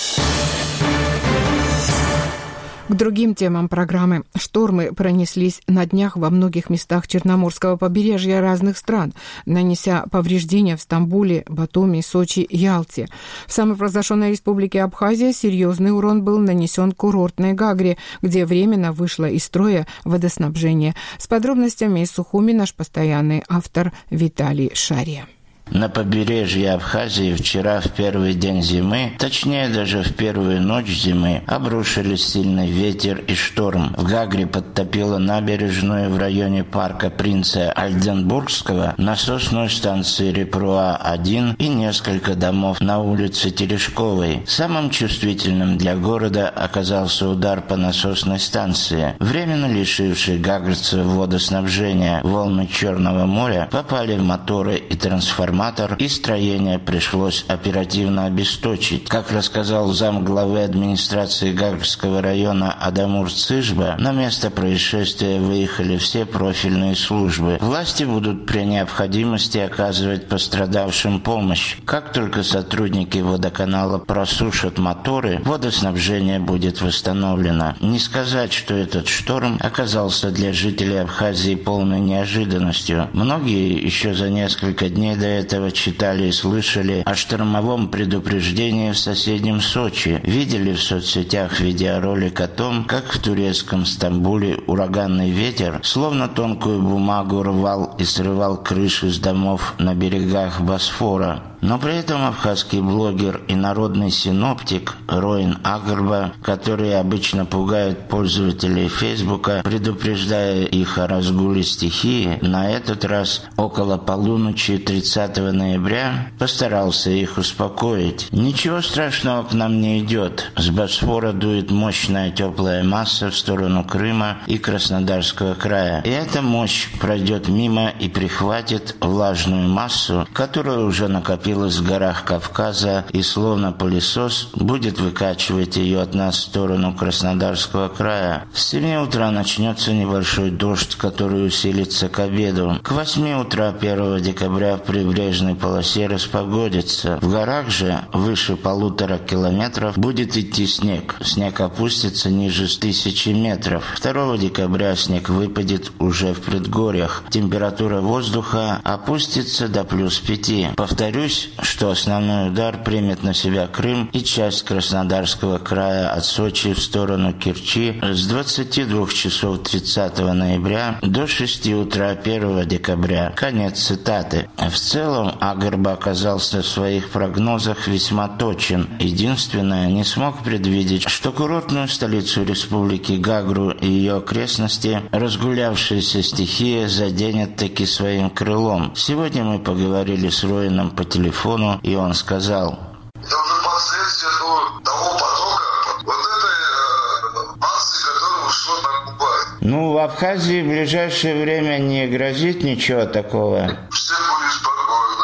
К другим темам программы. Штормы пронеслись на днях во многих местах Черноморского побережья разных стран, нанеся повреждения в Стамбуле, Батуми, Сочи, Ялте. В самопровозглашенной республике Абхазия серьезный урон был нанесен курортной Гагре, где временно вышло из строя водоснабжение. С подробностями из Сухуми наш постоянный автор Виталий Шария. На побережье Абхазии вчера в первый день зимы, точнее даже в первую ночь зимы, обрушились сильный ветер и шторм. В Гагре подтопило набережную в районе парка Принца Альденбургского, насосную станцию Репруа-1 и несколько домов на улице Терешковой. Самым чувствительным для города оказался удар по насосной станции. Временно лишивший гагрцев водоснабжения волны Черного моря попали в моторы и трансформаторы, и строение пришлось оперативно обесточить. Как рассказал замглавы администрации Гагрского района Адамур Цыжба, на место происшествия выехали все профильные службы. Власти будут при необходимости оказывать пострадавшим помощь. Как только сотрудники водоканала просушат моторы, водоснабжение будет восстановлено. Не сказать, что этот шторм оказался для жителей Абхазии полной неожиданностью. Многие еще за несколько дней до этого читали и слышали о штормовом предупреждении в соседнем Сочи. Видели в соцсетях видеоролик о том, как в турецком Стамбуле ураганный ветер, словно тонкую бумагу, рвал и срывал крыши с домов на берегах Босфора. Но при этом абхазский блогер и народный синоптик Роин Агарба, которые обычно пугают пользователей Фейсбука, предупреждая их о разгуле стихии, на этот раз около полуночи 30 ноября постарался их успокоить. Ничего страшного к нам не идет. С Босфора дует мощная теплая масса в сторону Крыма и Краснодарского края. И эта мощь пройдет мимо и прихватит влажную массу, которая уже накопилась в горах Кавказа и словно пылесос будет выкачивать ее от нас в сторону Краснодарского края. С 7 утра начнется небольшой дождь, который усилится к обеду. К 8 утра 1 декабря в прибрежной полосе распогодится. В горах же выше 1,5 километров будет идти снег. Снег опустится ниже 1000 метров. 2 декабря снег выпадет уже в предгорьях. Температура воздуха опустится до +5. Повторюсь, Надеюсь, что основной удар примет на себя Крым и часть Краснодарского края от Сочи в сторону Керчи с 22 часов 30 ноября до 6 утра 1 декабря. Конец цитаты. В целом, Агрба оказался в своих прогнозах весьма точен. Единственное, не смог предвидеть, что курортную столицу республики Гагру и ее окрестности разгулявшаяся стихия заденет таки своим крылом. Сегодня мы поговорили с Роином по телефону, и он сказал: это уже последствия того потока, вот этой массы, которая ушла на Кубань. Ну, в Абхазии в ближайшее время не грозит ничего такого. Все будет спокойно.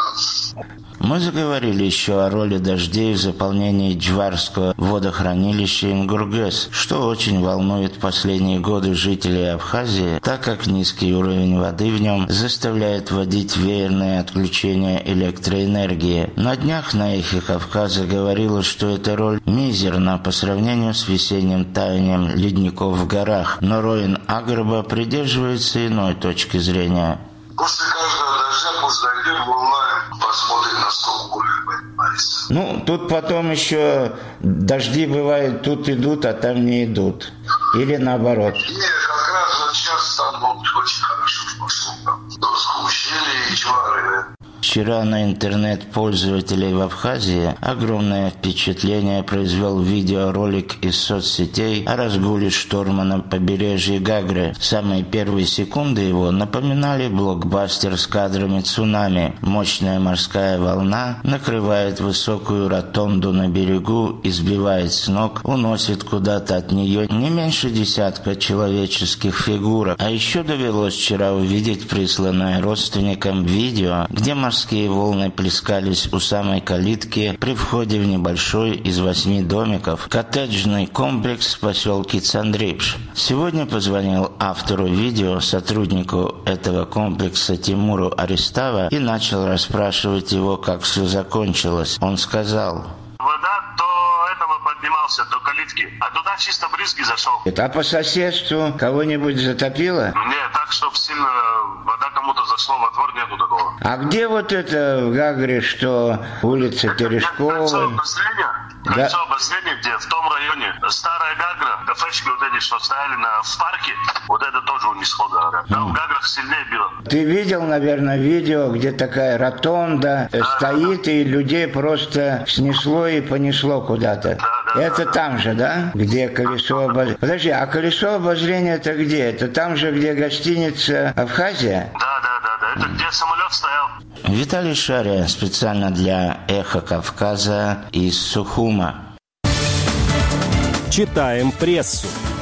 Мы заговорили еще о роли дождей в заполнении Джварского водохранилища Ингургэс, что очень волнует последние годы жителей Абхазии, так как низкий уровень воды в нем заставляет вводить веерные отключения электроэнергии. На днях на Эхе Кавказа говорилось, что эта роль мизерна по сравнению с весенним таянием ледников в горах, но Роин Агрба придерживается иной точки зрения. После каждого дождя, после дождя волна, посмотрим, насколько уровень поднимается. Ну, тут потом еще дожди бывают, тут идут, а там не идут. Или наоборот. Нет, как раз сейчас там очень хорошо пошло. Дорское ущелье и Чвары. Вчера на интернет-пользователей в Абхазии огромное впечатление произвел видеоролик из соцсетей о разгуле шторма на побережье Гагры. Самые первые секунды его напоминали блокбастер с кадрами цунами. Мощная морская волна накрывает высокую ротонду на берегу и сбивает с ног, уносит куда-то от нее не меньше десятка человеческих фигурок. А еще довелось вчера увидеть присланное родственникам видео, где морские волны плескались у самой калитки при входе в небольшой из 8 домиков коттеджный комплекс в поселке Цандрипш. Сегодня позвонил автору видео, сотруднику этого комплекса Тимуру Аристава, и начал расспрашивать его, как все закончилось. Он сказал: вода до этого поднимался, до калитки, а туда чисто брызги зашел. А по соседству кого-нибудь затопило? Нет, так, чтобы сильно вода кому-то зашла во двор, нету такого. А где вот это в Гагре, что улица Терешкова? Кольцо обозрения, где в том районе старая Гагра, кафешки вот эти, что стояли в парке, вот это тоже унесло Гагра. Там в Гаграх сильнее било. Ты видел, наверное, видео, где такая ротонда стоит, и людей просто снесло и понесло куда-то. Это там же, да? Где колесо обозрения? Подожди, а колесо обозрения это где? Это там же, где гостиница Абхазия? Да. Это где самолет стоял. Виталий Шария специально для Эхо Кавказа из Сухума. Читаем прессу.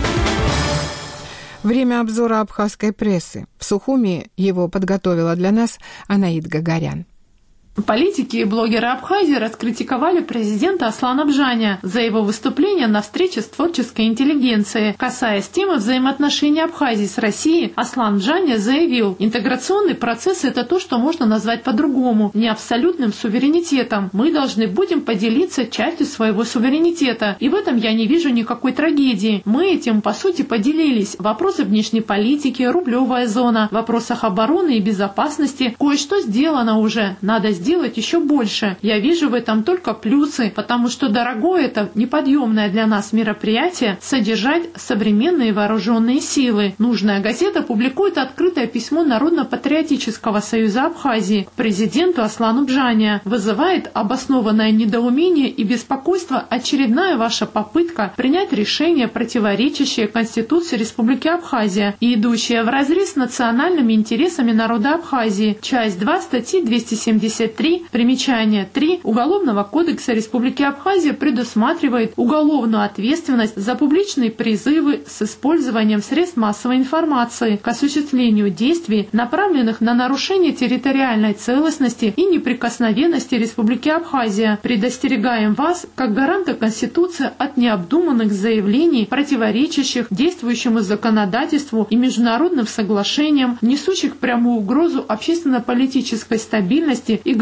Время обзора абхазской прессы. В Сухуме его подготовила для нас Анаид Гагарян. Политики и блогеры Абхазии раскритиковали президента Аслана Бжаня за его выступление на встрече с творческой интеллигенцией. Касаясь темы взаимоотношений Абхазии с Россией, Аслан Бжаня заявил: интеграционный процесс – это то, что можно назвать по-другому, не абсолютным суверенитетом. Мы должны будем поделиться частью своего суверенитета, и в этом я не вижу никакой трагедии. Мы этим, по сути, поделились. Вопросы внешней политики, рублевая зона, в вопросах обороны и безопасности. Кое-что сделано уже, надо сделать еще больше. Я вижу в этом только плюсы, потому что дорогое это неподъемное для нас мероприятие содержать современные вооруженные силы. Нужная газета публикует открытое письмо Народно-патриотического союза Абхазии к президенту Аслану Бжаня. Вызывает обоснованное недоумение и беспокойство очередная ваша попытка принять решение, противоречащее Конституции Республики Абхазия и идущее вразрез с национальными интересами народа Абхазии. Часть 2 статьи 273 примечание 3 Уголовного кодекса Республики Абхазия предусматривает уголовную ответственность за публичные призывы с использованием средств массовой информации к осуществлению действий, направленных на нарушение территориальной целостности и неприкосновенности Республики Абхазия. Предостерегаем вас, как гаранта Конституции, от необдуманных заявлений, противоречащих действующему законодательству и международным соглашениям, несущих прямую угрозу общественно-политической стабильности и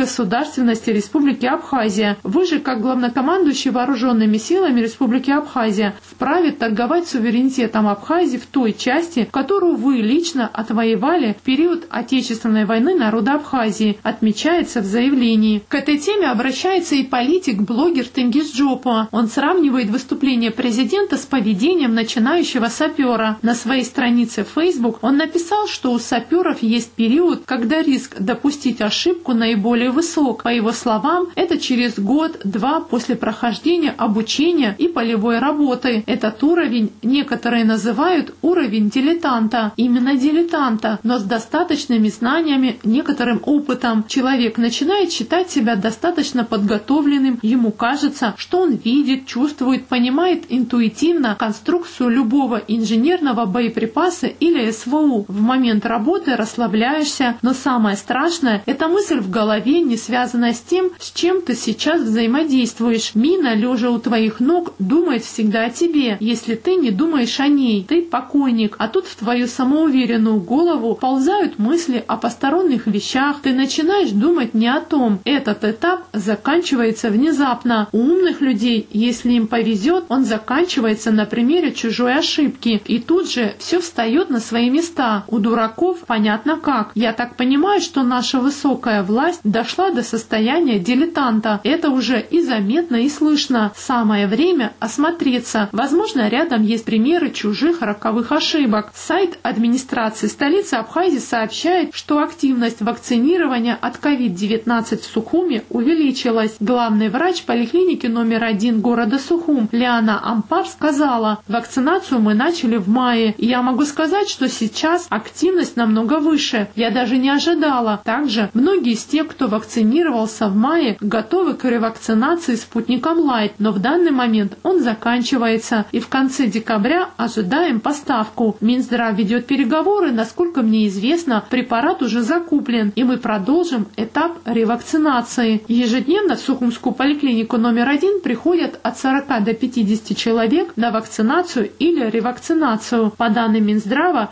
государственности Республики Абхазия. Вы же, как главнокомандующий вооруженными силами Республики Абхазия, вправе торговать суверенитетом Абхазии в той части, которую вы лично отвоевали в период Отечественной войны народа Абхазии, отмечается в заявлении. К этой теме обращается и политик-блогер Тенгиз Джопа. Он сравнивает выступление президента с поведением начинающего сапера. На своей странице в Facebook он написал, что у саперов есть период, когда риск допустить ошибку наиболее высок. По его словам, это через год-два после прохождения обучения и полевой работы. Этот уровень некоторые называют уровень дилетанта. Именно дилетанта, но с достаточными знаниями, некоторым опытом. Человек начинает считать себя достаточно подготовленным. Ему кажется, что он видит, чувствует, понимает интуитивно конструкцию любого инженерного боеприпаса или СВУ. В момент работы расслабляешься, но самое страшное – это мысль в голове, не связанная с тем, с чем ты сейчас взаимодействуешь. Мина, лежа у твоих ног, думает всегда о тебе. Если ты не думаешь о ней, ты покойник. А тут в твою самоуверенную голову ползают мысли о посторонних вещах. Ты начинаешь думать не о том. Этот этап заканчивается внезапно. У умных людей, если им повезет, он заканчивается на примере чужой ошибки. И тут же все встает на свои места. У дураков понятно как. Я так понимаю, что наша высокая власть дошла до состояния дилетанта. Это уже и заметно, и слышно. Самое время осмотреться. Возможно, рядом есть примеры чужих роковых ошибок. Сайт администрации столицы Абхазии сообщает, что активность вакцинирования от COVID-19 в Сухуме увеличилась. Главный врач поликлиники номер 1 города Сухум Лиана Ампар сказала: вакцинацию мы начали в мае. И я могу сказать, что сейчас активность намного выше. Я даже не ожидала. Также многие из тех, кто вакцинировался в мае, готовы к ревакцинации спутником Лайт, но в данный момент он заканчивается, и в конце декабря ожидаем поставку. Минздрав ведет переговоры, насколько мне известно, препарат уже закуплен, и мы продолжим этап ревакцинации. Ежедневно в Сухумскую поликлинику номер 1 приходят от 40 до 50 человек на вакцинацию или ревакцинацию. По данным Минздрава,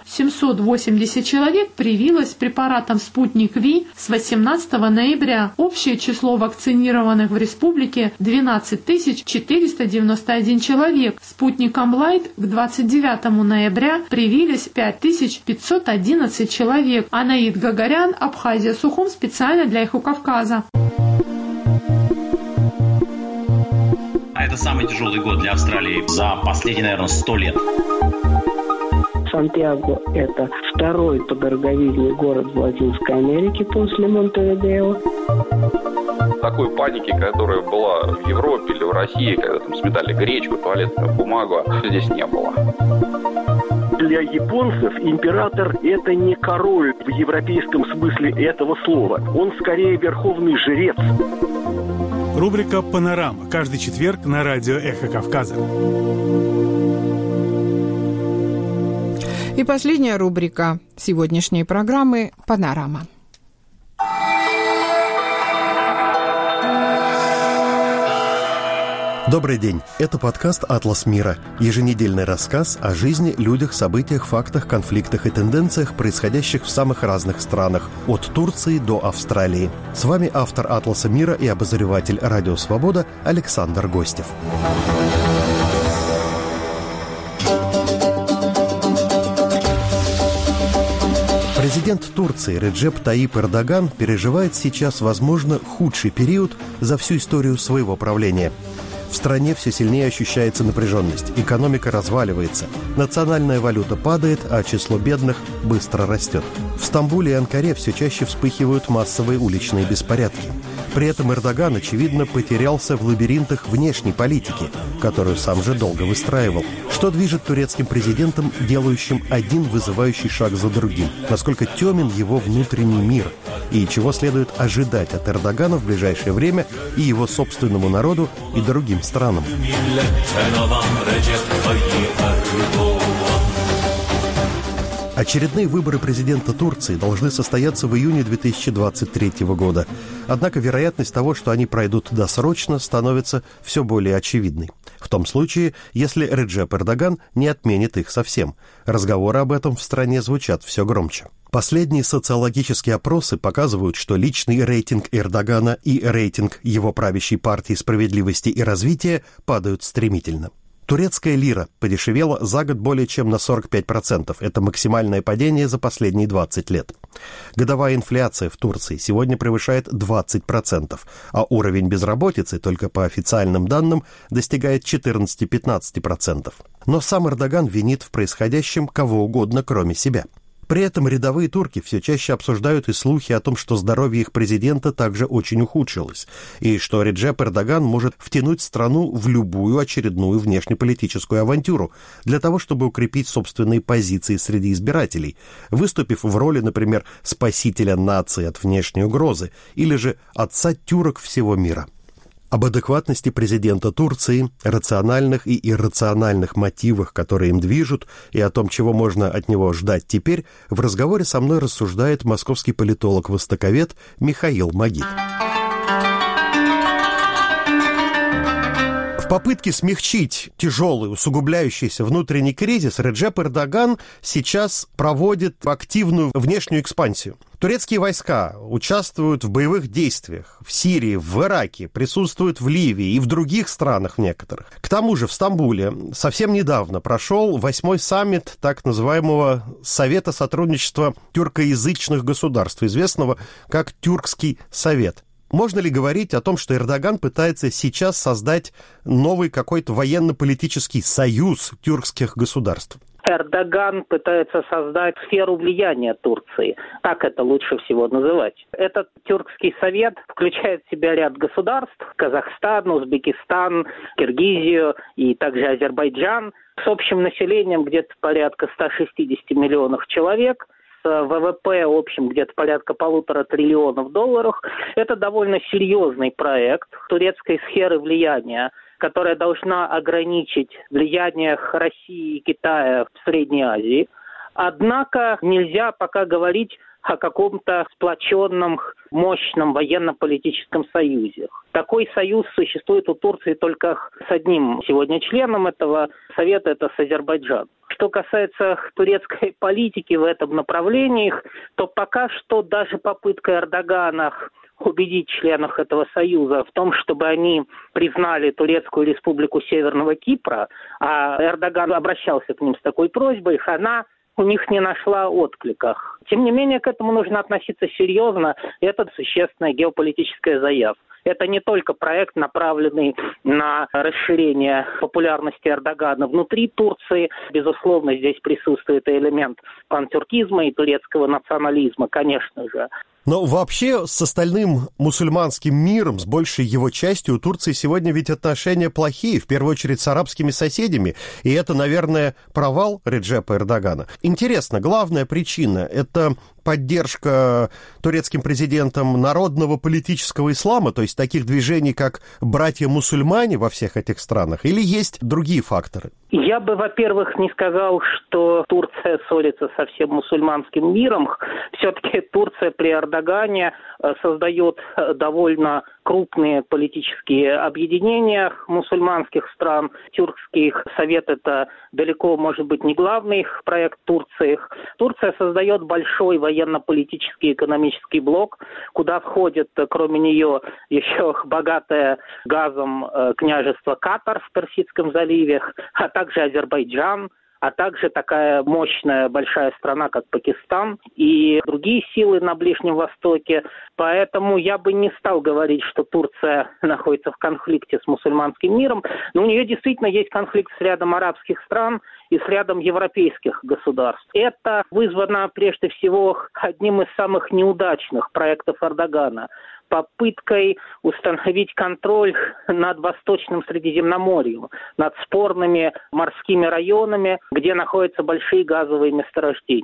780 человек привилось препаратом «Спутник Ви» с 18 ноября. Общее число вакцинированных в республике – 12 491 человек. Спутником Лайт к 29 ноября привились 5511 человек. Анаид Гагарян, Абхазия, Сухум, специально для Эхо Кавказа. Это самый тяжелый год для Австралии за последние, наверное, 100 лет. Сантьяго – это второй по дороговизне город в Латинской Америке после Монтевидео. Такой паники, которая была в Европе или в России, когда там сметали гречку, туалетную бумагу, здесь не было. Для японцев император – это не король в европейском смысле этого слова. Он скорее верховный жрец. Рубрика «Панорама». Каждый четверг на радио «Эхо Кавказа». И последняя рубрика сегодняшней программы «Панорама». Добрый день. Это подкаст «Атлас мира». Еженедельный рассказ о жизни, людях, событиях, фактах, конфликтах и тенденциях, происходящих в самых разных странах, от Турции до Австралии. С вами автор «Атласа мира» и обозреватель «Радио Свобода» Александр Гостев. Президент Турции Реджеп Таyyip Эрдоган переживает сейчас, возможно, худший период за всю историю своего правления. В стране все сильнее ощущается напряженность, экономика разваливается, национальная валюта падает, а число бедных быстро растет. В Стамбуле и Анкаре все чаще вспыхивают массовые уличные беспорядки. При этом Эрдоган, очевидно, потерялся в лабиринтах внешней политики, которую сам же долго выстраивал. Что движет турецким президентом, делающим один вызывающий шаг за другим? Насколько темен его внутренний мир? И чего следует ожидать от Эрдогана в ближайшее время и его собственному народу, и другим странам? Очередные выборы президента Турции должны состояться в июне 2023 года. Однако вероятность того, что они пройдут досрочно, становится все более очевидной. В том случае, если Реджеп Эрдоган не отменит их совсем. Разговоры об этом в стране звучат все громче. Последние социологические опросы показывают, что личный рейтинг Эрдогана и рейтинг его правящей партии «Справедливости и развития» падают стремительно. Турецкая лира подешевела за год более чем на 45%. Это максимальное падение за последние 20 лет. Годовая инфляция в Турции сегодня превышает 20%, а уровень безработицы, только по официальным данным, достигает 14-15%. Но сам Эрдоган винит в происходящем кого угодно, кроме себя. При этом рядовые турки все чаще обсуждают и слухи о том, что здоровье их президента также очень ухудшилось, и что Реджеп Эрдоган может втянуть страну в любую очередную внешнеполитическую авантюру для того, чтобы укрепить собственные позиции среди избирателей, выступив в роли, например, спасителя нации от внешней угрозы или же отца тюрок всего мира. Об адекватности президента Турции, рациональных и иррациональных мотивах, которые им движут, и о том, чего можно от него ждать теперь, в разговоре со мной рассуждает московский политолог-востоковед Михаил Магид. В попытке смягчить тяжелый, усугубляющийся внутренний кризис Реджеп Эрдоган сейчас проводит активную внешнюю экспансию. Турецкие войска участвуют в боевых действиях в Сирии, в Ираке, присутствуют в Ливии и в других странах некоторых. К тому же в Стамбуле совсем недавно прошел 8-й саммит так называемого Совета сотрудничества тюркоязычных государств, известного как Тюркский совет. Можно ли говорить о том, что Эрдоган пытается сейчас создать новый какой-то военно-политический союз тюркских государств? Эрдоган пытается создать сферу влияния Турции. Так это лучше всего называть. Этот Тюркский совет включает в себя ряд государств: Казахстан, Узбекистан, Киргизию и также Азербайджан, с общим населением где-то порядка 160 миллионов человек, с ВВП общим где-то порядка $1,5 триллиона. Это довольно серьезный проект турецкой сферы влияния, которая должна ограничить влияние России и Китая в Средней Азии. Однако нельзя пока говорить о каком-то сплоченном, мощном военно-политическом союзе. Такой союз существует у Турции только с одним сегодня членом этого совета, это с Азербайджаном. Что касается турецкой политики в этом направлении, то пока что даже попытка Эрдогана убедить членов этого союза в том, чтобы они признали Турецкую республику Северного Кипра, а Эрдоган обращался к ним с такой просьбой, она у них не нашла отклика. Тем не менее, к этому нужно относиться серьезно. Это существенная геополитическая заявка. Это не только проект, направленный на расширение популярности Эрдогана внутри Турции. Безусловно, здесь присутствует и элемент пантюркизма и турецкого национализма, конечно же. Но вообще с остальным мусульманским миром, с большей его частью, у Турции сегодня ведь отношения плохие, в первую очередь с арабскими соседями, и это, наверное, провал Реджепа Эрдогана. Интересно, главная причина – это поддержка турецким президентом народного политического ислама, то есть таких движений, как братья-мусульмане во всех этих странах, или есть другие факторы? Я бы, во-первых, не сказал, что Турция ссорится со всем мусульманским миром. Все-таки Турция при Эрдогане создает довольно крупные политические объединения мусульманских стран. Тюркский совет – это далеко, может быть, не главный проект Турции. Турция создает большой военно-политический экономический блок, куда входит, кроме нее, еще богатое газом княжество Катар в Персидском заливе, а также Азербайджан, а также такая мощная большая страна, как Пакистан и другие силы на Ближнем Востоке. Поэтому я бы не стал говорить, что Турция находится в конфликте с мусульманским миром, но у нее действительно есть конфликт с рядом арабских стран и с рядом европейских государств. Это вызвано прежде всего одним из самых неудачных проектов Эрдогана – попыткой установить контроль над Восточным Средиземноморьем, над спорными морскими районами, где находятся большие газовые месторождения.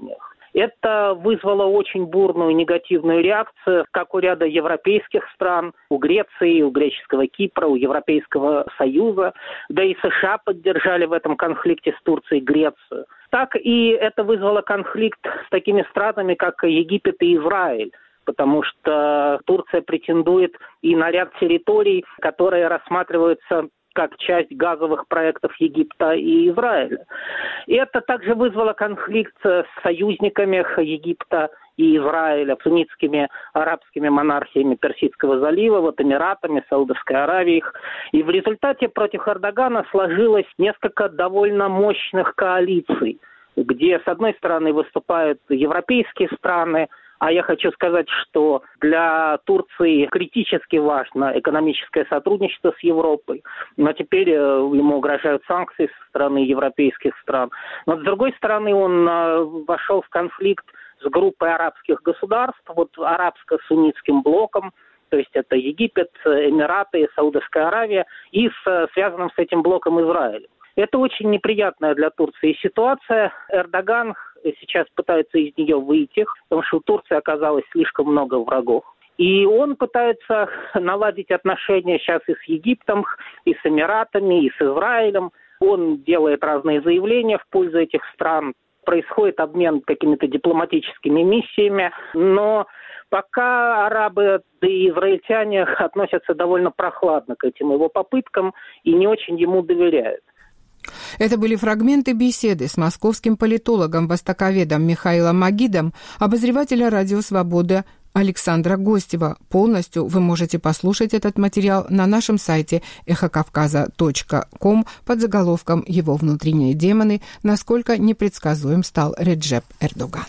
Это вызвало очень бурную негативную реакцию как у ряда европейских стран, у Греции, у греческого Кипра, у Европейского Союза, да и США поддержали в этом конфликте с Турцией Грецию. Так и это вызвало конфликт с такими странами, как Египет и Израиль, потому что Турция претендует и на ряд территорий, которые рассматриваются как часть газовых проектов Египта и Израиля. И это также вызвало конфликт с союзниками Египта и Израиля, суннитскими арабскими монархиями Персидского залива, вот Эмиратами, Саудовской Аравией. И в результате против Эрдогана сложилось несколько довольно мощных коалиций, где, с одной стороны, выступают европейские страны, а я хочу сказать, что для Турции критически важно экономическое сотрудничество с Европой, но теперь ему угрожают санкции со стороны европейских стран. Но с другой стороны, он вошел в конфликт с группой арабских государств, вот арабско-суннитским блоком, то есть это Египет, Эмираты, Саудовская Аравия и связанным с этим блоком Израиль. Это очень неприятная для Турции ситуация. Эрдоган сейчас пытается из нее выйти, потому что у Турции оказалось слишком много врагов. И он пытается наладить отношения сейчас и с Египтом, и с Эмиратами, и с Израилем. Он делает разные заявления в пользу этих стран. Происходит обмен какими-то дипломатическими миссиями, но пока арабы, да и израильтяне относятся довольно прохладно к этим его попыткам и не очень ему доверяют. Это были фрагменты беседы с московским политологом-востоковедом Михаилом Магидом, обозревателя «Радио Свобода» Александра Гостева. Полностью вы можете послушать этот материал на нашем сайте эхокавказа.ком под заголовком «Его внутренние демоны. Насколько непредсказуем стал Реджеп Эрдоган».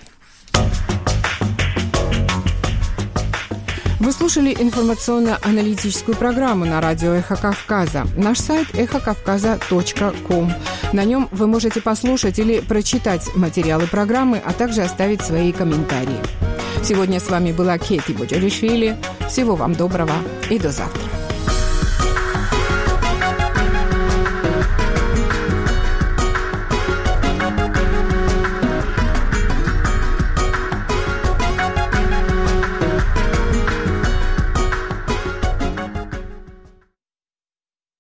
Вы слушали информационно-аналитическую программу на радио «Эхо Кавказа». Наш сайт эхокавказа.ком. На нем вы можете послушать или прочитать материалы программы, а также оставить свои комментарии. Сегодня с вами была Кети Боджалишвили. Всего вам доброго и до завтра.